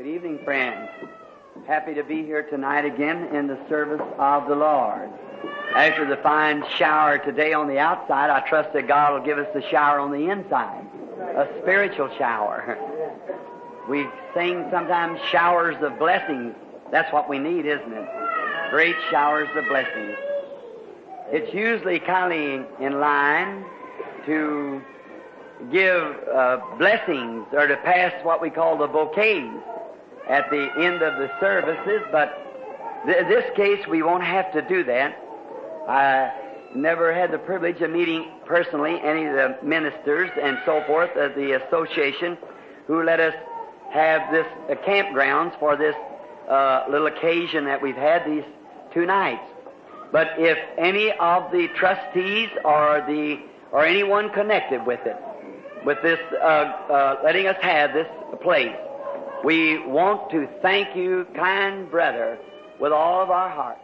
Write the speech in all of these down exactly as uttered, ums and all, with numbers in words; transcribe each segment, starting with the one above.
Good evening, friends. Happy to be here tonight again in the service of the Lord. After the fine shower today on the outside, I trust that God will give us the shower on the inside, a spiritual shower. We sing sometimes showers of blessings. That's what we need, isn't it? Great showers of blessings. It's usually kind of in line to give uh, blessings or to pass what we call the bouquets at the end of the services, but th- this case we won't have to do that. I never had the privilege of meeting personally any of the ministers and so forth of the association who let us have this uh, campgrounds for this uh, little occasion that we've had these two nights. But if any of the trustees or the or anyone connected with it, with this uh, uh, letting us have this place, we want to thank you, kind brother, with all of our hearts.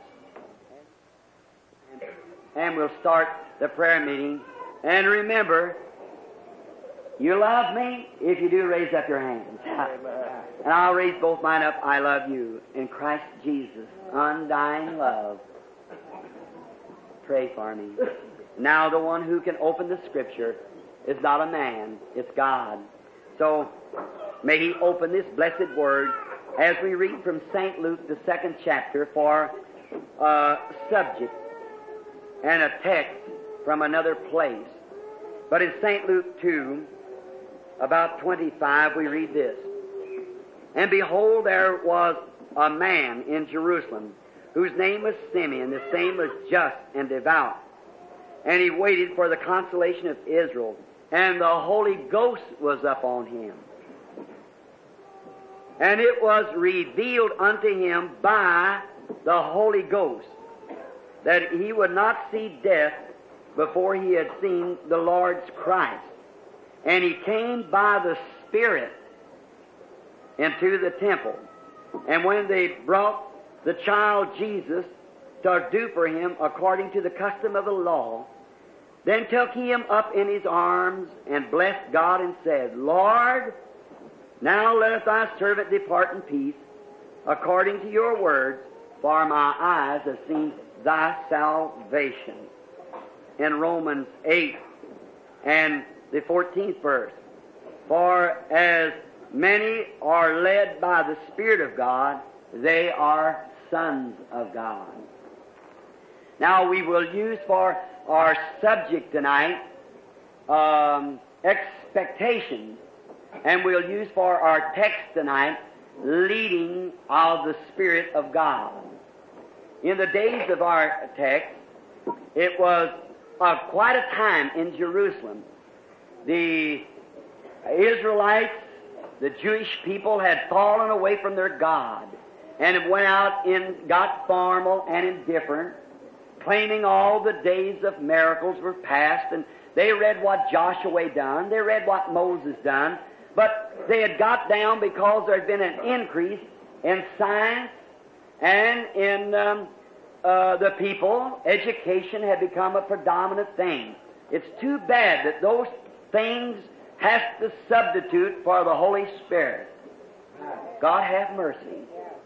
And we'll start the prayer meeting. And remember, you love me? If you do, raise up your hands. And I'll raise both mine up. I love you. In Christ Jesus, undying love. Pray for me. Now the one who can open the Scripture is not a man, it's God. So may He open this blessed Word as we read from Saint Luke, the second chapter, for a subject and a text from another place. But in Saint Luke two, about twenty-five, we read this. And behold, there was a man in Jerusalem whose name was Simeon. The same was just and devout. And he waited for the consolation of Israel. And the Holy Ghost was upon him. And it was revealed unto him by the Holy Ghost that he would not see death before he had seen the Lord's Christ. And he came by the Spirit into the temple. And when they brought the child Jesus to do for him according to the custom of the law, then took he him up in his arms and blessed God and said, Lord, now let thy servant depart in peace according to your words, for my eyes have seen thy salvation. In Romans eight and the fourteenth verse, for as many are led by the Spirit of God, they are sons of God. Now we will use for our subject tonight um, expectation, and we'll use for our text tonight leading of the Spirit of God. In the days of our text, it was uh, quite a time in Jerusalem. The Israelites, the Jewish people, had fallen away from their God and have went out and got formal and indifferent, claiming all the days of miracles were past, and they read what Joshua done, they read what Moses done, but they had got down because there had been an increase in science and in um, uh, the people. Education had become a predominant thing. It's too bad that those things have to substitute for the Holy Spirit. God have mercy.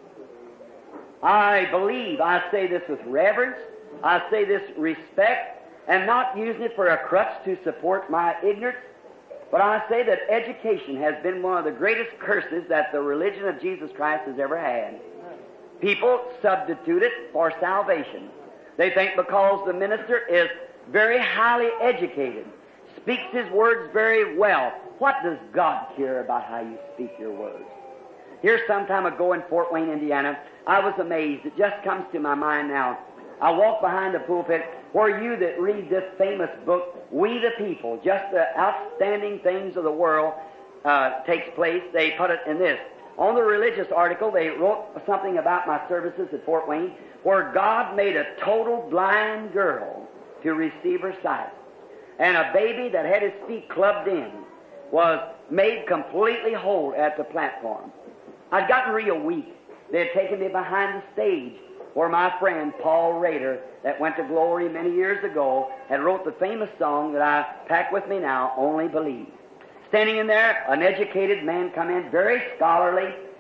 I believe, I say this with reverence, I say this respect, and not using it for a crutch to support my ignorance, but I say that education has been one of the greatest curses that the religion of Jesus Christ has ever had. People substitute it for salvation. They think because the minister is very highly educated, speaks his words very well, what does God care about how you speak your words? Here some time ago in Fort Wayne, Indiana, I was amazed. It just comes to my mind now. I walked behind the pulpit where you that read this famous book, We the People, just the outstanding things of the world uh, takes place. They put it in this. On the religious article, they wrote something about my services at Fort Wayne where God made a total blind girl to receive her sight. And a baby that had his feet clubbed in was made completely whole at the platform. I'd gotten real weak. They had taken me behind the stage where my friend Paul Rader, that went to glory many years ago, had wrote the famous song that I pack with me now, Only Believe. Standing in there, an educated man come in, very scholarly,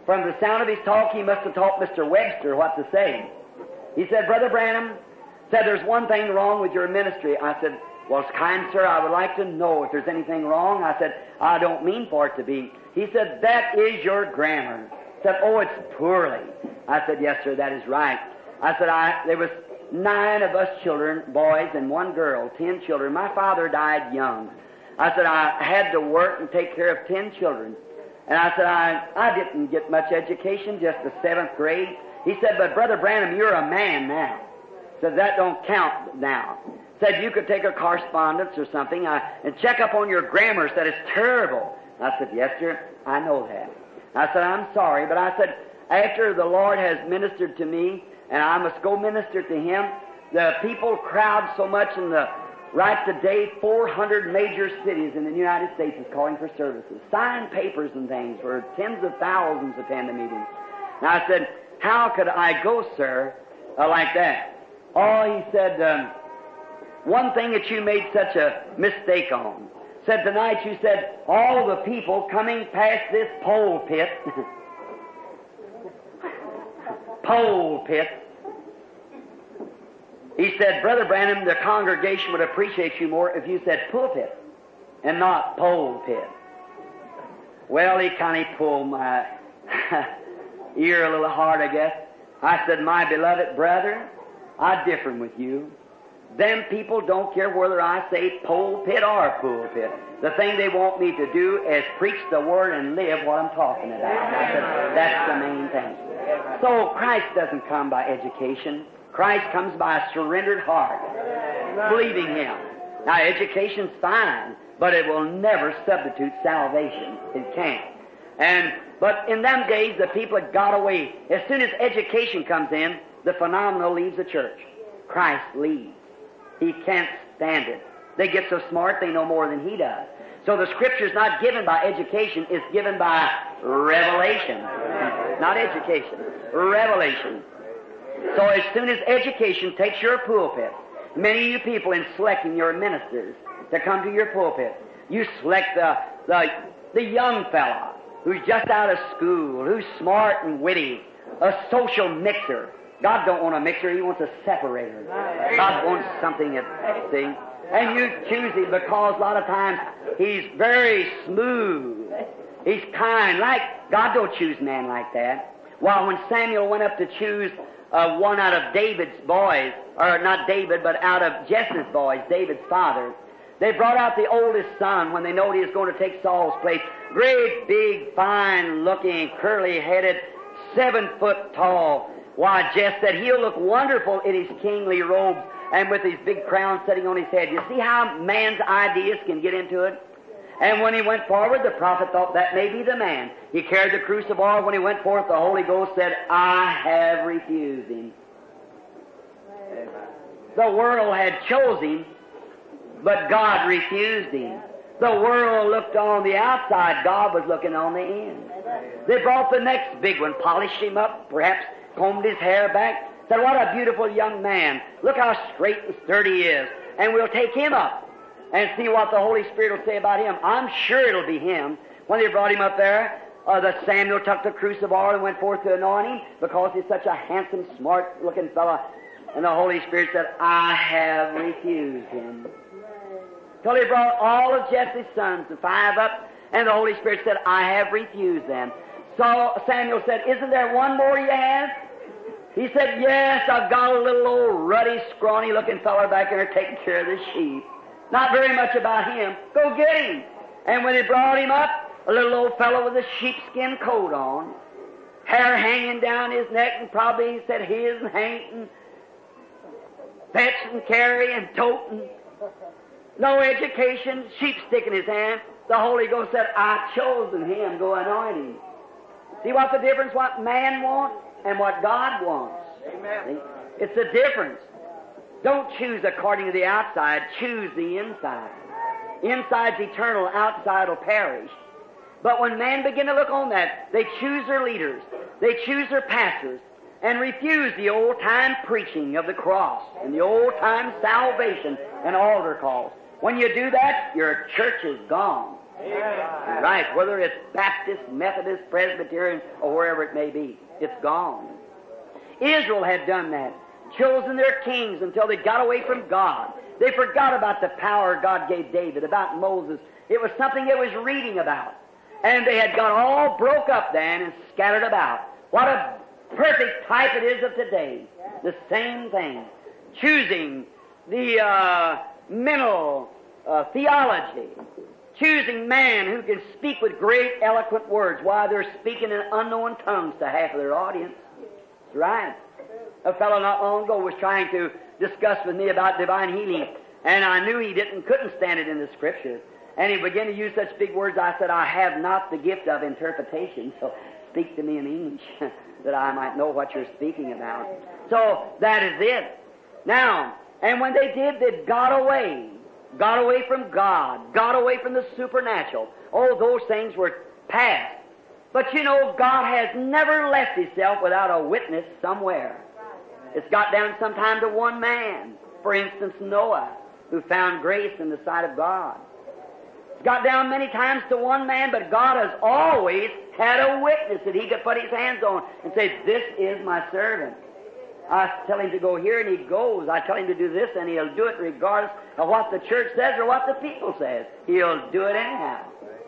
from the sound of his talk, he must have taught Mister Webster what to say. He said, Brother Branham, said, there's one thing wrong with your ministry. I said, well, kind sir, I would like to know if there's anything wrong. I said, I don't mean for it to be. He said, that is your grammar. I said, oh, it's poorly. I said, yes, sir, that is right. I said, I, there was nine of us children, boys and one girl, ten children. My father died young. I said, I had to work and take care of ten children. And I said, I, I didn't get much education, just the seventh grade. He said, but Brother Branham, you're a man now. Said, that don't count now. Said, you could take a correspondence or something uh, and check up on your grammar. Said, it's terrible. I said, yes, sir, I know that. I said, I'm sorry, but I said, after the Lord has ministered to me, and I must go minister to Him, the people crowd so much in the, right today, four hundred major cities in the United States is calling for services. Signed papers and things for tens of thousands attend the meetings. Now I said, how could I go, sir, uh, like that? Oh, he said, um, one thing that you made such a mistake on. Said tonight you said, all the people coming past this pole pit, pole pit, he said, Brother Branham, the congregation would appreciate you more if you said pulpit and not pole pit. Well, he kind of pulled my ear a little hard, I guess. I said, my beloved brother, I differ with you. Them people don't care whether I say pulpit or pulpit. The thing they want me to do is preach the Word and live what I'm talking about. I said, that's the main thing. So Christ doesn't come by education. Christ comes by a surrendered heart, believing Him. Now, education's fine, but it will never substitute salvation. It can't. And but in them days, the people had got away. As soon as education comes in, the phenomenal leaves the church. Christ leaves. He can't stand it. They get so smart they know more than He does. So the Scripture's not given by education, it's given by revelation. Not education. Revelation. So as soon as education takes your pulpit, many of you people in selecting your ministers to come to your pulpit, you select the, the, the young fella who's just out of school, who's smart and witty, a social mixer. God don't want a mixer, He wants a separator. God wants something that, see? And you choose Him because a lot of times He's very smooth. He's kind. Like, God don't choose man like that. While when Samuel went up to choose uh, one out of David's boys, or not David, but out of Jesse's boys, David's father, they brought out the oldest son when they knowed he was going to take Saul's place. Great, big, fine-looking, curly-headed, seven foot tall. Why, Jess said he'll look wonderful in his kingly robes and with his big crown sitting on his head. You see how man's ideas can get into it? And when he went forward, the prophet thought that may be the man. He carried the crucible. When he went forth, the Holy Ghost said, I have refused him. Amen. The world had chosen him, but God refused him. The world looked on the outside. God was looking on the in. They brought the next big one, polished him up, perhaps combed his hair back, said, what a beautiful young man. Look how straight and sturdy he is. And we'll take him up and see what the Holy Spirit will say about him. I'm sure it'll be him. When they brought him up there, uh, the Samuel took the crucible and went forth to anoint him because he's such a handsome, smart-looking fellow. And the Holy Spirit said, I have refused him. Till he brought all of Jesse's sons, the five up, and the Holy Spirit said, I have refused them. So Samuel said, isn't there one more you have? He said, yes, I've got a little old ruddy, scrawny-looking fellow back there taking care of the sheep. Not very much about him. Go get him. And when they brought him up, a little old fellow with a sheepskin coat on, hair hanging down his neck, and probably he said his and Hank, and fetch and carry and tote, and no education, sheep stick in his hand. The Holy Ghost said, I've chosen him, go anoint him. See what's the difference, what man wants and what God wants? Amen. See? It's the difference. Don't choose according to the outside, choose the inside. Inside's eternal, outside will perish. But when men begin to look on that, they choose their leaders, they choose their pastors, and refuse the old-time preaching of the cross and the old-time salvation and altar calls. When you do that, your church is gone. Amen. Right, whether it's Baptist, Methodist, Presbyterian, or wherever it may be, it's gone. Israel had done that, chosen their kings until they got away from God. They forgot about the power God gave David, about Moses. It was something they was reading about. And they had got all broke up then and scattered about. What a perfect type it is of today. The same thing. Choosing the uh, mental uh, theology. Choosing man who can speak with great eloquent words while they're speaking in unknown tongues to half of their audience. That's right. A fellow not long ago was trying to discuss with me about divine healing, and I knew he didn't, couldn't stand it in the Scripture. And he began to use such big words. I said, I have not the gift of interpretation, so speak to me in English that I might know what you're speaking about. So that is it. Now, and when they did, they got away. Got away from God. Got away from the supernatural. Oh, those things were past. But you know, God has never left Himself without a witness somewhere. It's got down sometime to one man. For instance, Noah, who found grace in the sight of God. It's got down many times to one man, but God has always had a witness that He could put His hands on and say, this is my servant. I tell him to go here, and he goes. I tell him to do this, and he'll do it regardless of what the church says or what the people says. He'll do it anyhow.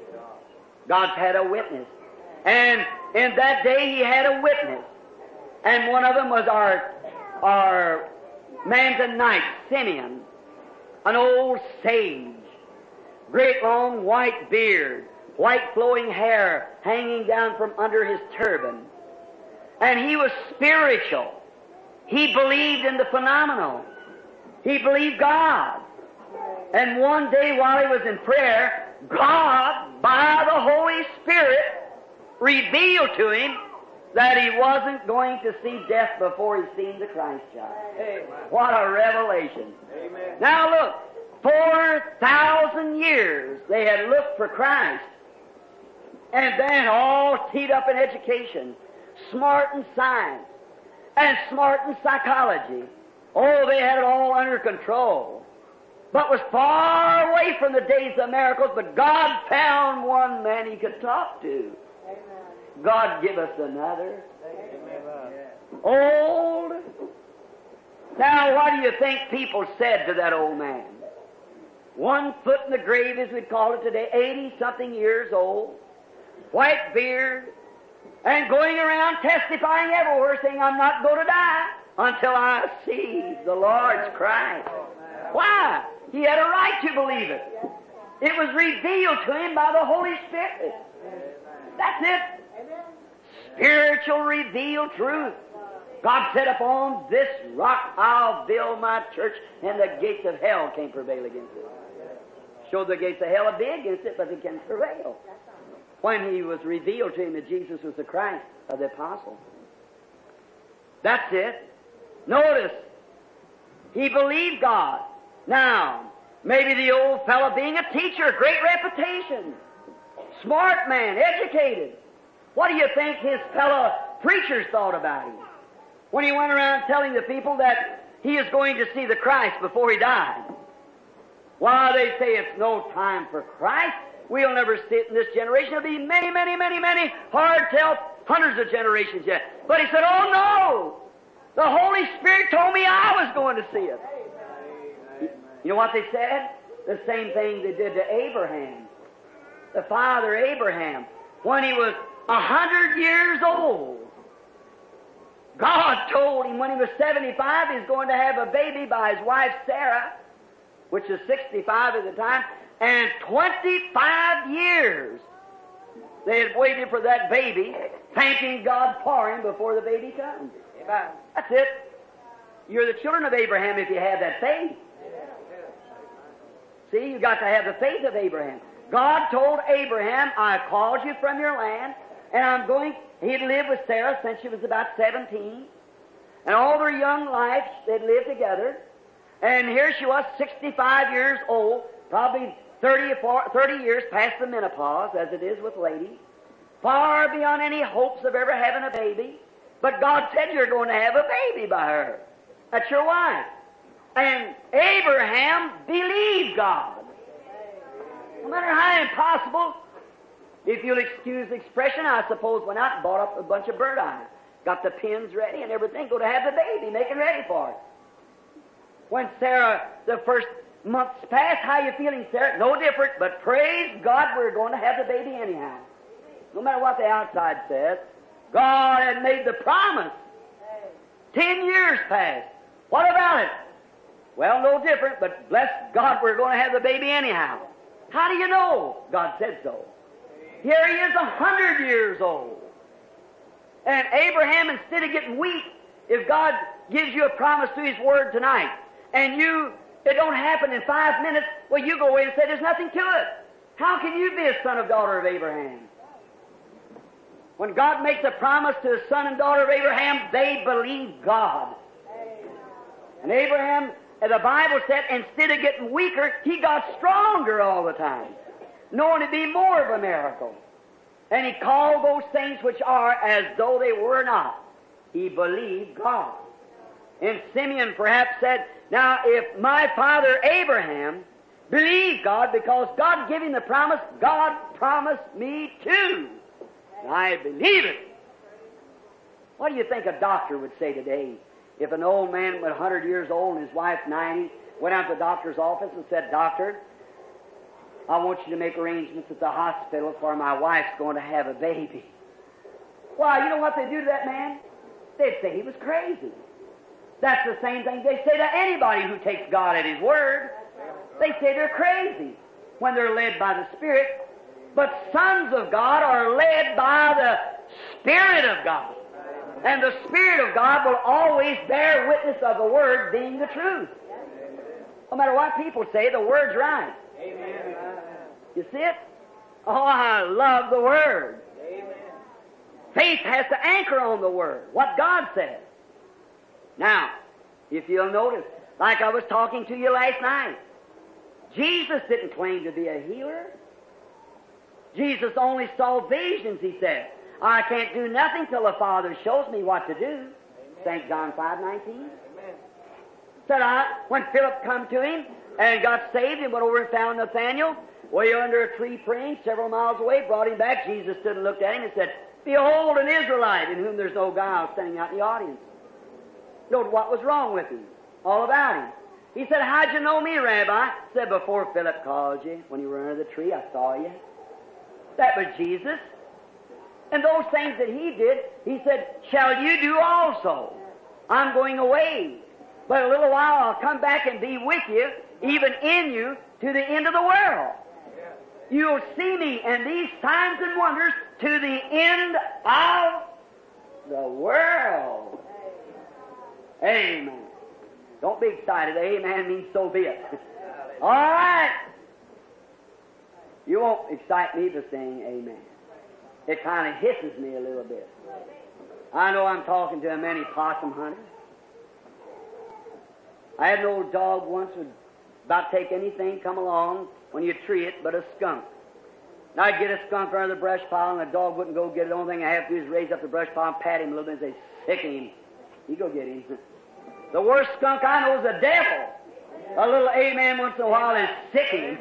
God's had a witness. And in that day, He had a witness. And one of them was our, our Mannonite, Simeon, an old sage, great long white beard, white flowing hair hanging down from under his turban. And he was spiritual. He believed in the phenomenal. He believed God. And one day while he was in prayer, God, by the Holy Spirit, revealed to him that he wasn't going to see death before he seen the Christ child. Amen. What a revelation. Amen. Now look, four thousand years they had looked for Christ. And then all teed up in education, smart in science, and smart in psychology. Oh, they had it all under control. But was far away from the days of miracles, but God found one man He could talk to. Amen. God give us another. Amen. Old. Now, what do you think people said to that old man? One foot in the grave, as we'd call it today, eighty-something years old, white beard, and going around testifying everywhere, saying, I'm not going to die until I see the Lord's Christ. Why? He had a right to believe it. It was revealed to him by the Holy Spirit. That's it. Spiritual revealed truth. God said, upon this rock I'll build my church, and the gates of hell can't prevail against it. Showed the gates of hell would be against it, but they can't prevail. When He was revealed to him that Jesus was the Christ of the apostle. That's it. Notice, he believed God. Now, maybe the old fellow being a teacher, great reputation, smart man, educated. What do you think his fellow preachers thought about him? When he went around telling the people that he is going to see the Christ before he died. Why, they say it's no time for Christ. We'll never see it in this generation. It'll be many, many, many, many, hard tell, hundreds of generations yet. But he said, oh no! The Holy Spirit told me I was going to see it. You know what they said? The same thing they did to Abraham. The father Abraham. When he was a hundred years old, God told him when he was seventy-five he was going to have a baby by his wife Sarah, which was sixty-five at the time, and twenty-five years they had waited for that baby, thanking God for him before the baby comes. That's it. You're the children of Abraham if you have that faith. See, you've got to have the faith of Abraham. God told Abraham, I called you from your land, and I'm going, he'd lived with Sarah since she was about seventeen, and all their young life they'd lived together, and here she was, sixty-five years old, probably thirty, or thirty years past the menopause, as it is with ladies, far beyond any hopes of ever having a baby, but God said you're going to have a baby by her. That's your wife. And Abraham believed God. No matter how impossible, if you'll excuse the expression, I suppose went out and bought up a bunch of bird eyes. Got the pins ready and everything, go to have the baby, making ready for it. When Sarah, the first months passed, how you feeling, Sarah? No different, but praise God, we're going to have the baby anyhow. No matter what the outside says, God had made the promise. Ten years passed. What about it? Well, no different, but bless God, we're going to have the baby anyhow. How do you know? God said so. Here he is a hundred years old. And Abraham, instead of getting weak, if God gives you a promise through His Word tonight, and you, it don't happen in five minutes, well, you go away and say there's nothing to it. How can you be a son or daughter of Abraham? When God makes a promise to a son and daughter of Abraham, they believe God. And Abraham, as the Bible said, instead of getting weaker, he got stronger all the time, knowing it be more of a miracle. And he called those things which are as though they were not. He believed God. And Simeon perhaps said, now if my father Abraham believed God, because God gave him the promise, God promised me too. And I believe it. What do you think a doctor would say today if an old man was a hundred years old and his wife ninety went out to the doctor's office and said, Doctor, I want you to make arrangements at the hospital for my wife's going to have a baby. Why, you know what they do to that man? They'd say he was crazy. That's the same thing they say to anybody who takes God at His Word. They say they're crazy when they're led by the Spirit. But sons of God are led by the Spirit of God. And the Spirit of God will always bear witness of the Word being the truth. No matter what people say, the Word's right. Amen. You see it? Oh, I love the Word. Amen. Faith has to anchor on the Word, what God says. Now, if you'll notice, like I was talking to you last night, Jesus didn't claim to be a healer. Jesus only saw visions, he said. I can't do nothing till the Father shows me what to do. Saint John five nineteen. Said I, when Philip come to him and got saved and went over and found Nathanael, way under a tree praying, several miles away, brought him back. Jesus stood and looked at him and said, Behold an Israelite in whom there's no guile, standing out in the audience. Note what was wrong with him, all about him. He said, How'd you know me, Rabbi? He said, Before Philip called you, when you were under the tree, I saw you. That was Jesus. And those things that he did, he said, Shall you do also? I'm going away. But a little while I'll come back and be with you, even in you, to the end of the world. You'll see me and these signs and wonders to the end of the world. Amen. Don't be excited. Amen means so be it. All right. You won't excite me by saying amen. It kind of hisses me a little bit. I know I'm talking to many possum hunters. I had an old dog once who would about take anything come along when you tree it but a skunk. And I'd get a skunk under the brush pile and the dog wouldn't go get it. The only thing I have to do is raise up the brush pile and pat him a little bit and say, Sick him. You go get him. The worst skunk I know is the devil. A little amen once in a while is sick him.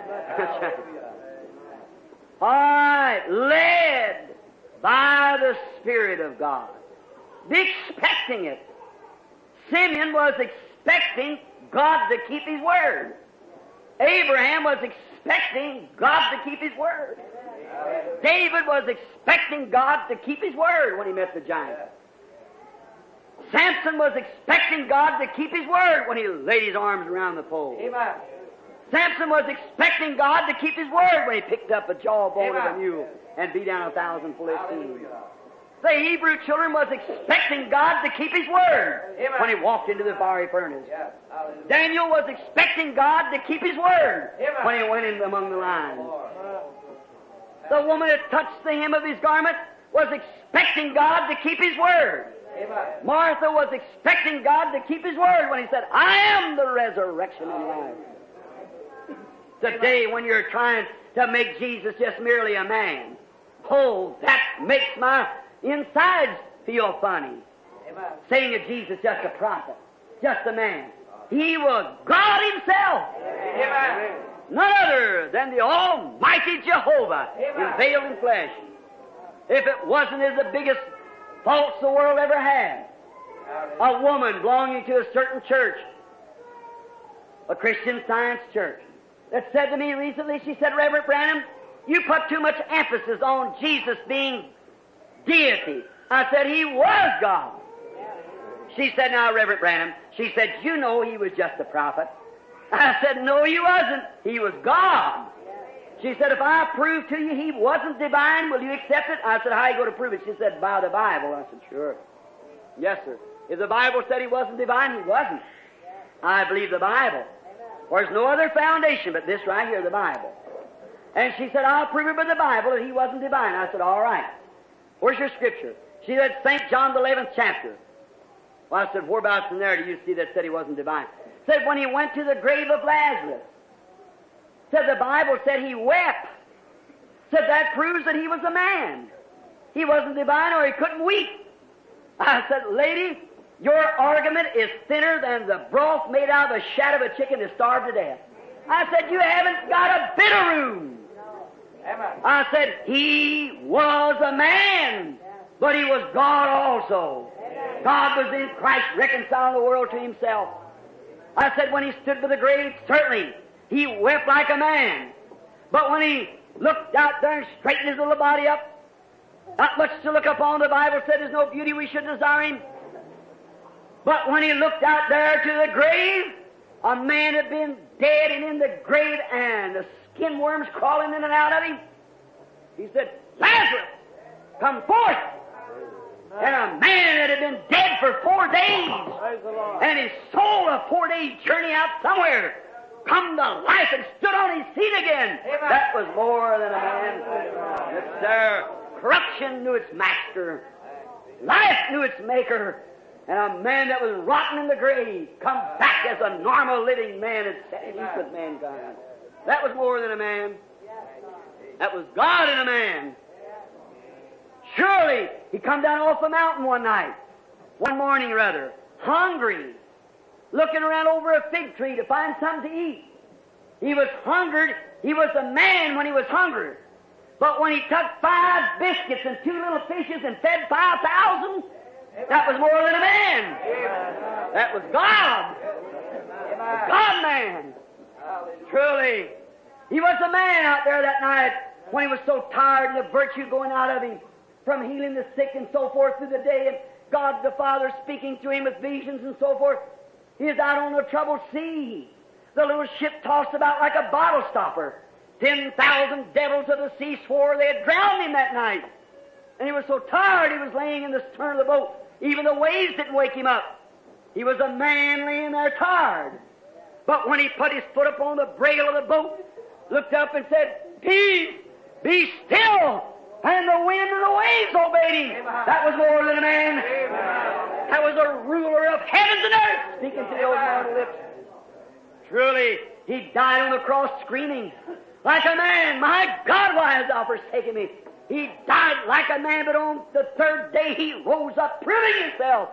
All right, led by the Spirit of God. Be expecting it. Simeon was expecting God to keep His Word. Abraham was expecting God to keep His Word. David was expecting God to keep His Word when he met the giant. Samson was expecting God to keep His Word when he laid his arms around the pole. Amen. Samson was expecting God to keep His Word when he picked up a jawbone of a mule and beat down a thousand Philistines. The Hebrew children was expecting God to keep His Word Amen. When he walked into the fiery furnace. Yeah. Daniel was expecting God to keep His Word Amen. When he went in among the lions. The woman that touched the hem of His garment was expecting God to keep His Word. Amen. Martha was expecting God to keep His Word when He said, I am the resurrection and life. Today, when you're trying to make Jesus just merely a man, oh, that makes my insides feel funny. Amen. Saying that Jesus just a prophet, just a man. He was God Himself. Amen. None other than the Almighty Jehovah in veiled in flesh. If it wasn't as the biggest faults the world ever had, a woman belonging to a certain church, a Christian Science church, that said to me recently, she said, Reverend Branham, you put too much emphasis on Jesus being deity. I said, He was God. She said, now, Reverend Branham, she said, you know He was just a prophet. I said, no, He wasn't. He was God. She said, if I prove to you He wasn't divine, will you accept it? I said, how are you going to prove it? She said, by the Bible. I said, sure. Yes, sir. If the Bible said He wasn't divine, He wasn't. I believe the Bible. There's no other foundation but this right here, the Bible. And she said, I'll prove it by the Bible that He wasn't divine. I said, all right. Where's your scripture? She said, Saint John the eleventh chapter. Well, I said, whereabouts in there do you see that said He wasn't divine? Said when He went to the grave of Lazarus. Said the Bible said He wept. Said that proves that He was a man. He wasn't divine or He couldn't weep. I said, lady, your argument is thinner than the broth made out of the shat of a chicken that starved to death. I said, you haven't got a bit of room. I said, He was a man, but He was God also. God was in Christ reconciling the world to Himself. I said, when He stood by the grave, certainly He wept like a man. But when He looked out there and straightened His little body up, not much to look upon, the Bible said there's no beauty we should desire Him. But when He looked out there to the grave, a man had been dead and in the grave and the skin worms crawling in and out of him. He said, Lazarus, come forth. And a man that had been dead for four days, and his soul, a four-day journey out somewhere, come to life and stood on his feet again. Amen. That was more than a man. Yes, sir. Corruption knew its master. Life knew its maker. And a man that was rotten in the grave come back as a normal living man and set in with mankind. That was more than a man. That was God in a man. Surely He come down off the mountain one night, one morning rather, hungry, looking around over a fig tree to find something to eat. He was hungered. He was a man when he was hungry. But when he took five biscuits and two little fishes and fed five thousand, that was more than a man. That was God. A God-man. Truly. He was a man out there that night when he was so tired and the virtue going out of him from healing the sick and so forth through the day, and God the Father speaking to him with visions and so forth. He is out on the troubled sea. The little ship tossed about like a bottle stopper. Ten thousand devils of the sea swore they had drowned him that night. And he was so tired he was laying in the stern of the boat. Even the waves didn't wake him up. He was a man laying there tired. But when he put his foot upon the brail of the boat, looked up and said, Peace, be still. And the wind and the waves obeyed him. That was more than a man. That was a ruler of heavens and earth, speaking to the old man's lips. Truly, He died on the cross screaming like a man. My God, why hast thou forsaken me? He died like a man, but on the third day He rose up, proving Himself.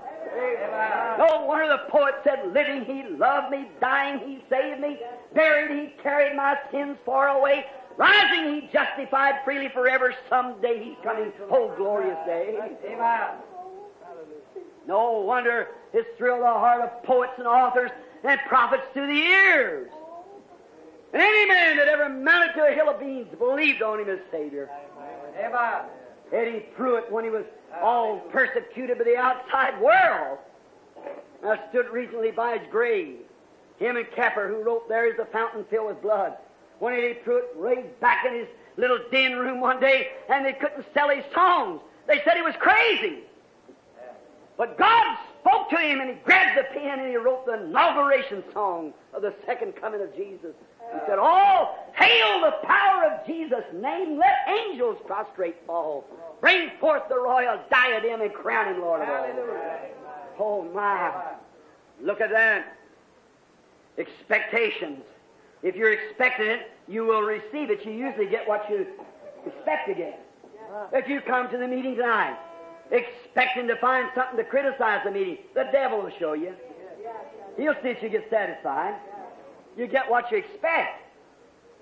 No wonder the poet said, living He loved me, dying He saved me, buried He carried my sins far away, rising He justified freely forever. Someday He's coming, oh glorious day. No wonder it's thrilled the heart of poets and authors and prophets through the years. And any man that ever mounted to a hill of beans believed on Him as Savior. Amen. Eddie Pruitt, when he was all persecuted by the outside world, I stood recently by his grave. Him and Capper, who wrote, There is a fountain filled with blood. When Eddie Pruitt laid back in his little den room one day and they couldn't sell his songs, they said he was crazy. But God spoke to him and he grabbed the pen and he wrote the inauguration song of the second coming of Jesus. He said, Oh, hail the power of Jesus' name. Let angels prostrate fall. Bring forth the royal diadem and crown him Lord of all. Oh, my. Look at that. Expectations. If you're expecting it, you will receive it. You usually get what you expect to get. If you come to the meeting tonight expecting to find something to criticize the meeting, the devil will show you. He'll see if you get satisfied. You get what you expect.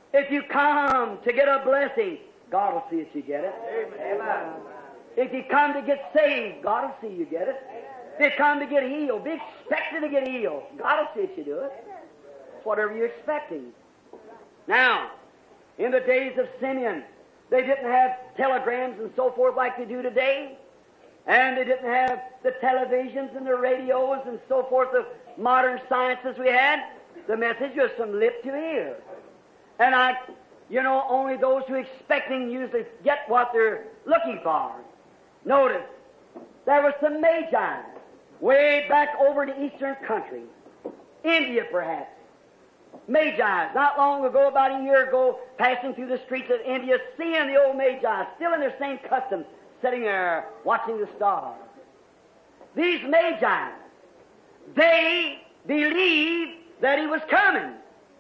If you come to get a blessing, God will see that you get it. Amen. If you come to get saved, God will see you get it. If you come to get healed, be expecting to get healed. God will see that you do it. It's whatever you're expecting. Now, in the days of Simeon, they didn't have telegrams and so forth like they do today. And they didn't have the televisions and the radios and so forth, the modern sciences we had. The message was from lip to ear. And I, you know, only those who are expecting usually get what they're looking for. Notice, there was some magi way back over the eastern country, India perhaps. Magi, not long ago, about a year ago, passing through the streets of India, seeing the old magi, still in their same customs, sitting there watching the stars. These magi, they believed that he was coming.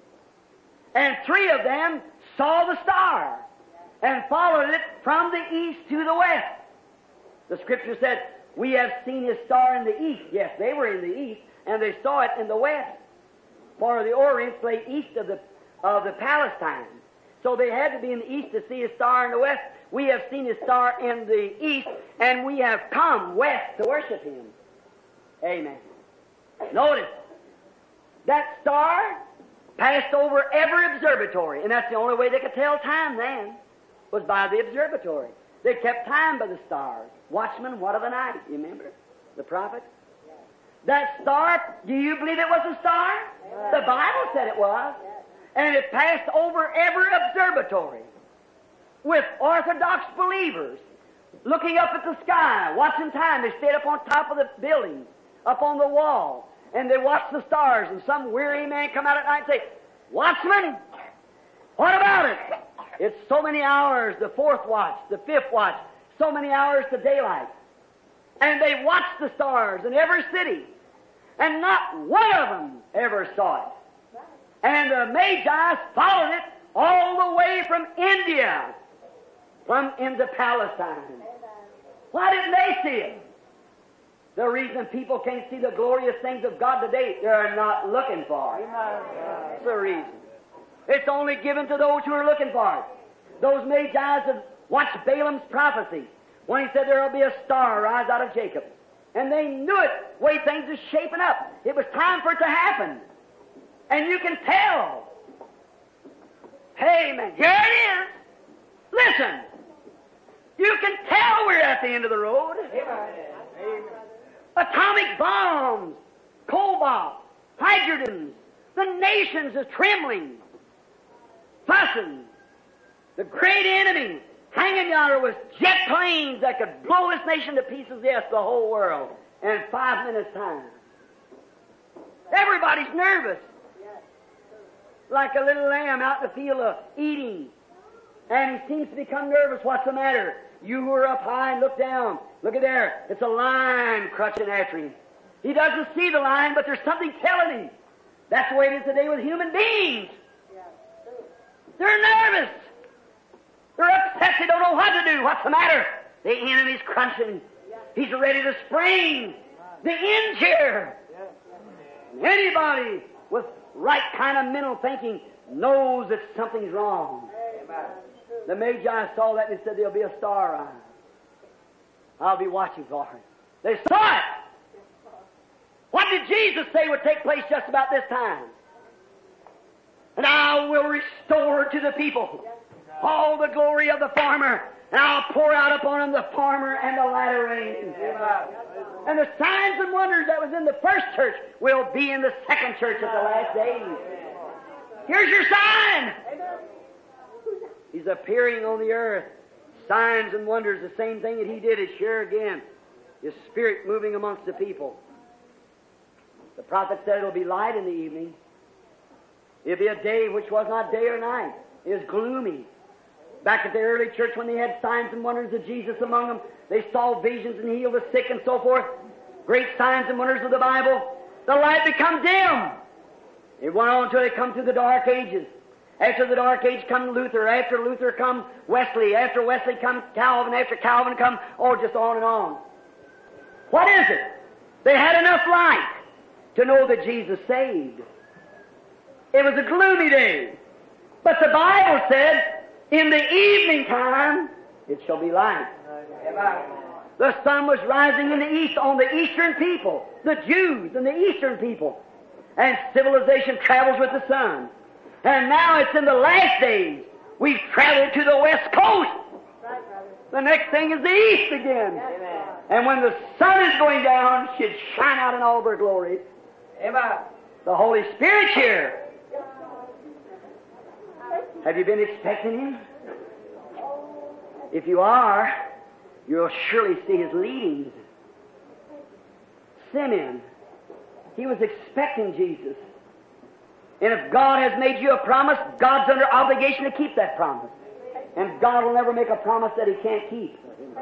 And three of them saw the star and followed it from the east to the west. The Scripture said, we have seen his star in the east. Yes, they were in the east, and they saw it in the west. For the Orient lay east of the, of the Palestine. So they had to be in the east to see his star in the west. We have seen his star in the east, and we have come west to worship him. Amen. Notice, that star passed over every observatory, and that's the only way they could tell time then, was by the observatory. They kept time by the stars. Watchman, what of the night? You remember? The prophet? That star, do you believe it was a star? Yes. The Bible said it was. Yes. And it passed over every observatory with Orthodox believers looking up at the sky, watching time. They stayed up on top of the building, up on the wall, and they watched the stars. And some weary man come out at night and say, Watchman, what about it? It's so many hours, the fourth watch, the fifth watch, so many hours to daylight. And they watched the stars in every city, and not one of them ever saw it. And the Magi followed it all the way from India, from into Palestine. Why didn't they see it? The reason people can't see the glorious things of God today, they're not looking for it. That's the reason. It's only given to those who are looking for it. Those Magi had watched Balaam's prophecy when he said there will be a star rise out of Jacob. And they knew it, the way things are shaping up. It was time for it to happen. And you can tell. Hey, man, here it is. Listen. You can tell we're at the end of the road. Amen. Atomic bombs, cobalt, hydrogens. The nations are trembling, fussing. The great enemy hanging yonder with jet planes that could blow this nation to pieces, yes, the whole world, in five minutes' time. Everybody's nervous. Like a little lamb out in the field of eating. And he seems to become nervous. What's the matter? You who are up high and look down. Look at there. It's a lion crouching after him. He doesn't see the lion, but there's something telling him. That's the way it is today with human beings. They're nervous. They're upset. They don't know what to do. What's the matter? The enemy's crunching. He's ready to spring the end here. Anybody with right kind of mental thinking knows that something's wrong. The Magi saw that and they said there'll be a star rise. I'll be watching for it. They saw it. What did Jesus say would take place just about this time? And I will restore to the people all the glory of the former, and I'll pour out upon them the former and the latter rain. And the signs and wonders that was in the first church will be in the second church at the last days. Here's your sign. He's appearing on the earth. Signs and wonders, the same thing that he did is here again. His Spirit moving amongst the people. The prophet said it'll be light in the evening. It'll be a day which was not day or night. It was gloomy. Back at the early church when they had signs and wonders of Jesus among them, they saw visions and healed the sick and so forth. Great signs and wonders of the Bible. The light become dim. It went on until they come through the Dark Ages. After the Dark Age come Luther. After Luther come Wesley. After Wesley come Calvin. After Calvin come, oh, just on and on. What is it? They had enough light to know that Jesus saved. It was a gloomy day. But the Bible said, in the evening time, it shall be light. The sun was rising in the east on the eastern people, the Jews and the eastern people. And civilization travels with the sun. And now it's in the last days. We've traveled to the west coast. The next thing is the east again. Amen. And when the sun is going down, it should shine out in all of her glory. Amen. The Holy Spirit's here. Have you been expecting Him? If you are, you'll surely see His leadings. Simeon, he was expecting Jesus. And if God has made you a promise, God's under obligation to keep that promise. And God will never make a promise that He can't keep.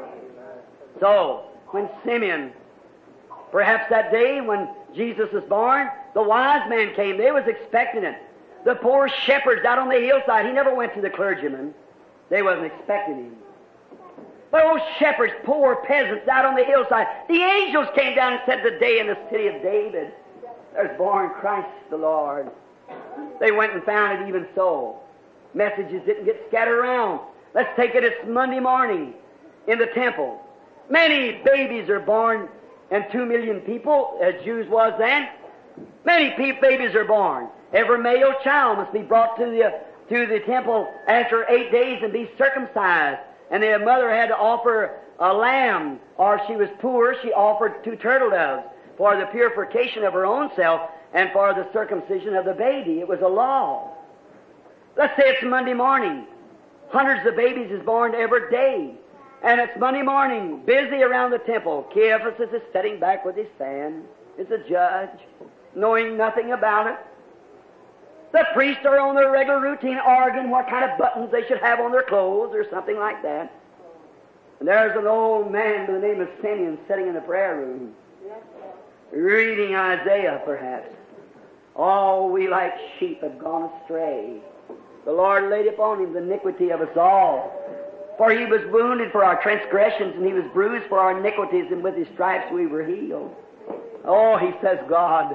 So, when Simeon, perhaps that day when Jesus was born, the wise men came. They was expecting it. The poor shepherds out on the hillside, he never went to the clergyman. They wasn't expecting Him. But those shepherds, poor peasants out on the hillside, the angels came down and said, today in the city of David, there's born Christ the Lord. They went and found it even so. Messages didn't get scattered around. Let's take it, it's Monday morning in the temple. Many babies are born, and two million people, as Jews was then, many pe- babies are born. Every male child must be brought to the, to the temple after eight days and be circumcised. And the mother had to offer a lamb, or if she was poor, she offered two turtle doves for the purification of her own self and for the circumcision of the baby. It was a law. Let's say it's Monday morning. Hundreds of babies is born every day. And it's Monday morning, busy around the temple. Caiaphas is sitting back with his fan as a judge, knowing nothing about it. The priests are on their regular routine arguing what kind of buttons they should have on their clothes or something like that. And there's an old man by the name of Simeon sitting in the prayer room, reading Isaiah perhaps. All we like sheep have gone astray. The Lord laid upon Him the iniquity of us all. For He was wounded for our transgressions, and He was bruised for our iniquities, and with His stripes we were healed. Oh, he says, God,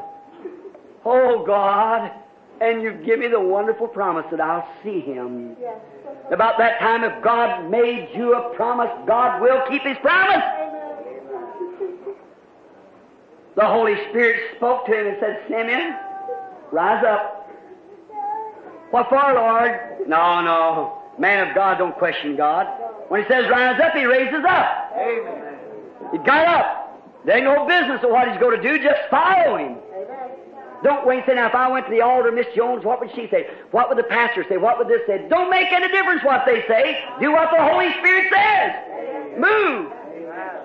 oh God, and you give me the wonderful promise that I'll see Him. Yes. About that time, if God made you a promise, God will keep His promise. Amen. The Holy Spirit spoke to him and said, Simeon, rise up. What for, Lord? No, no. Man of God don't question God. When He says rise up, He raises up. Amen. He got up. There ain't no business of what He's going to do. Just follow Him. Don't wait and say, now if I went to the altar, Miss Jones, what would she say? What would the pastor say? What would this say? Don't make any difference what they say. Do what the Holy Spirit says. Amen. Move. Amen.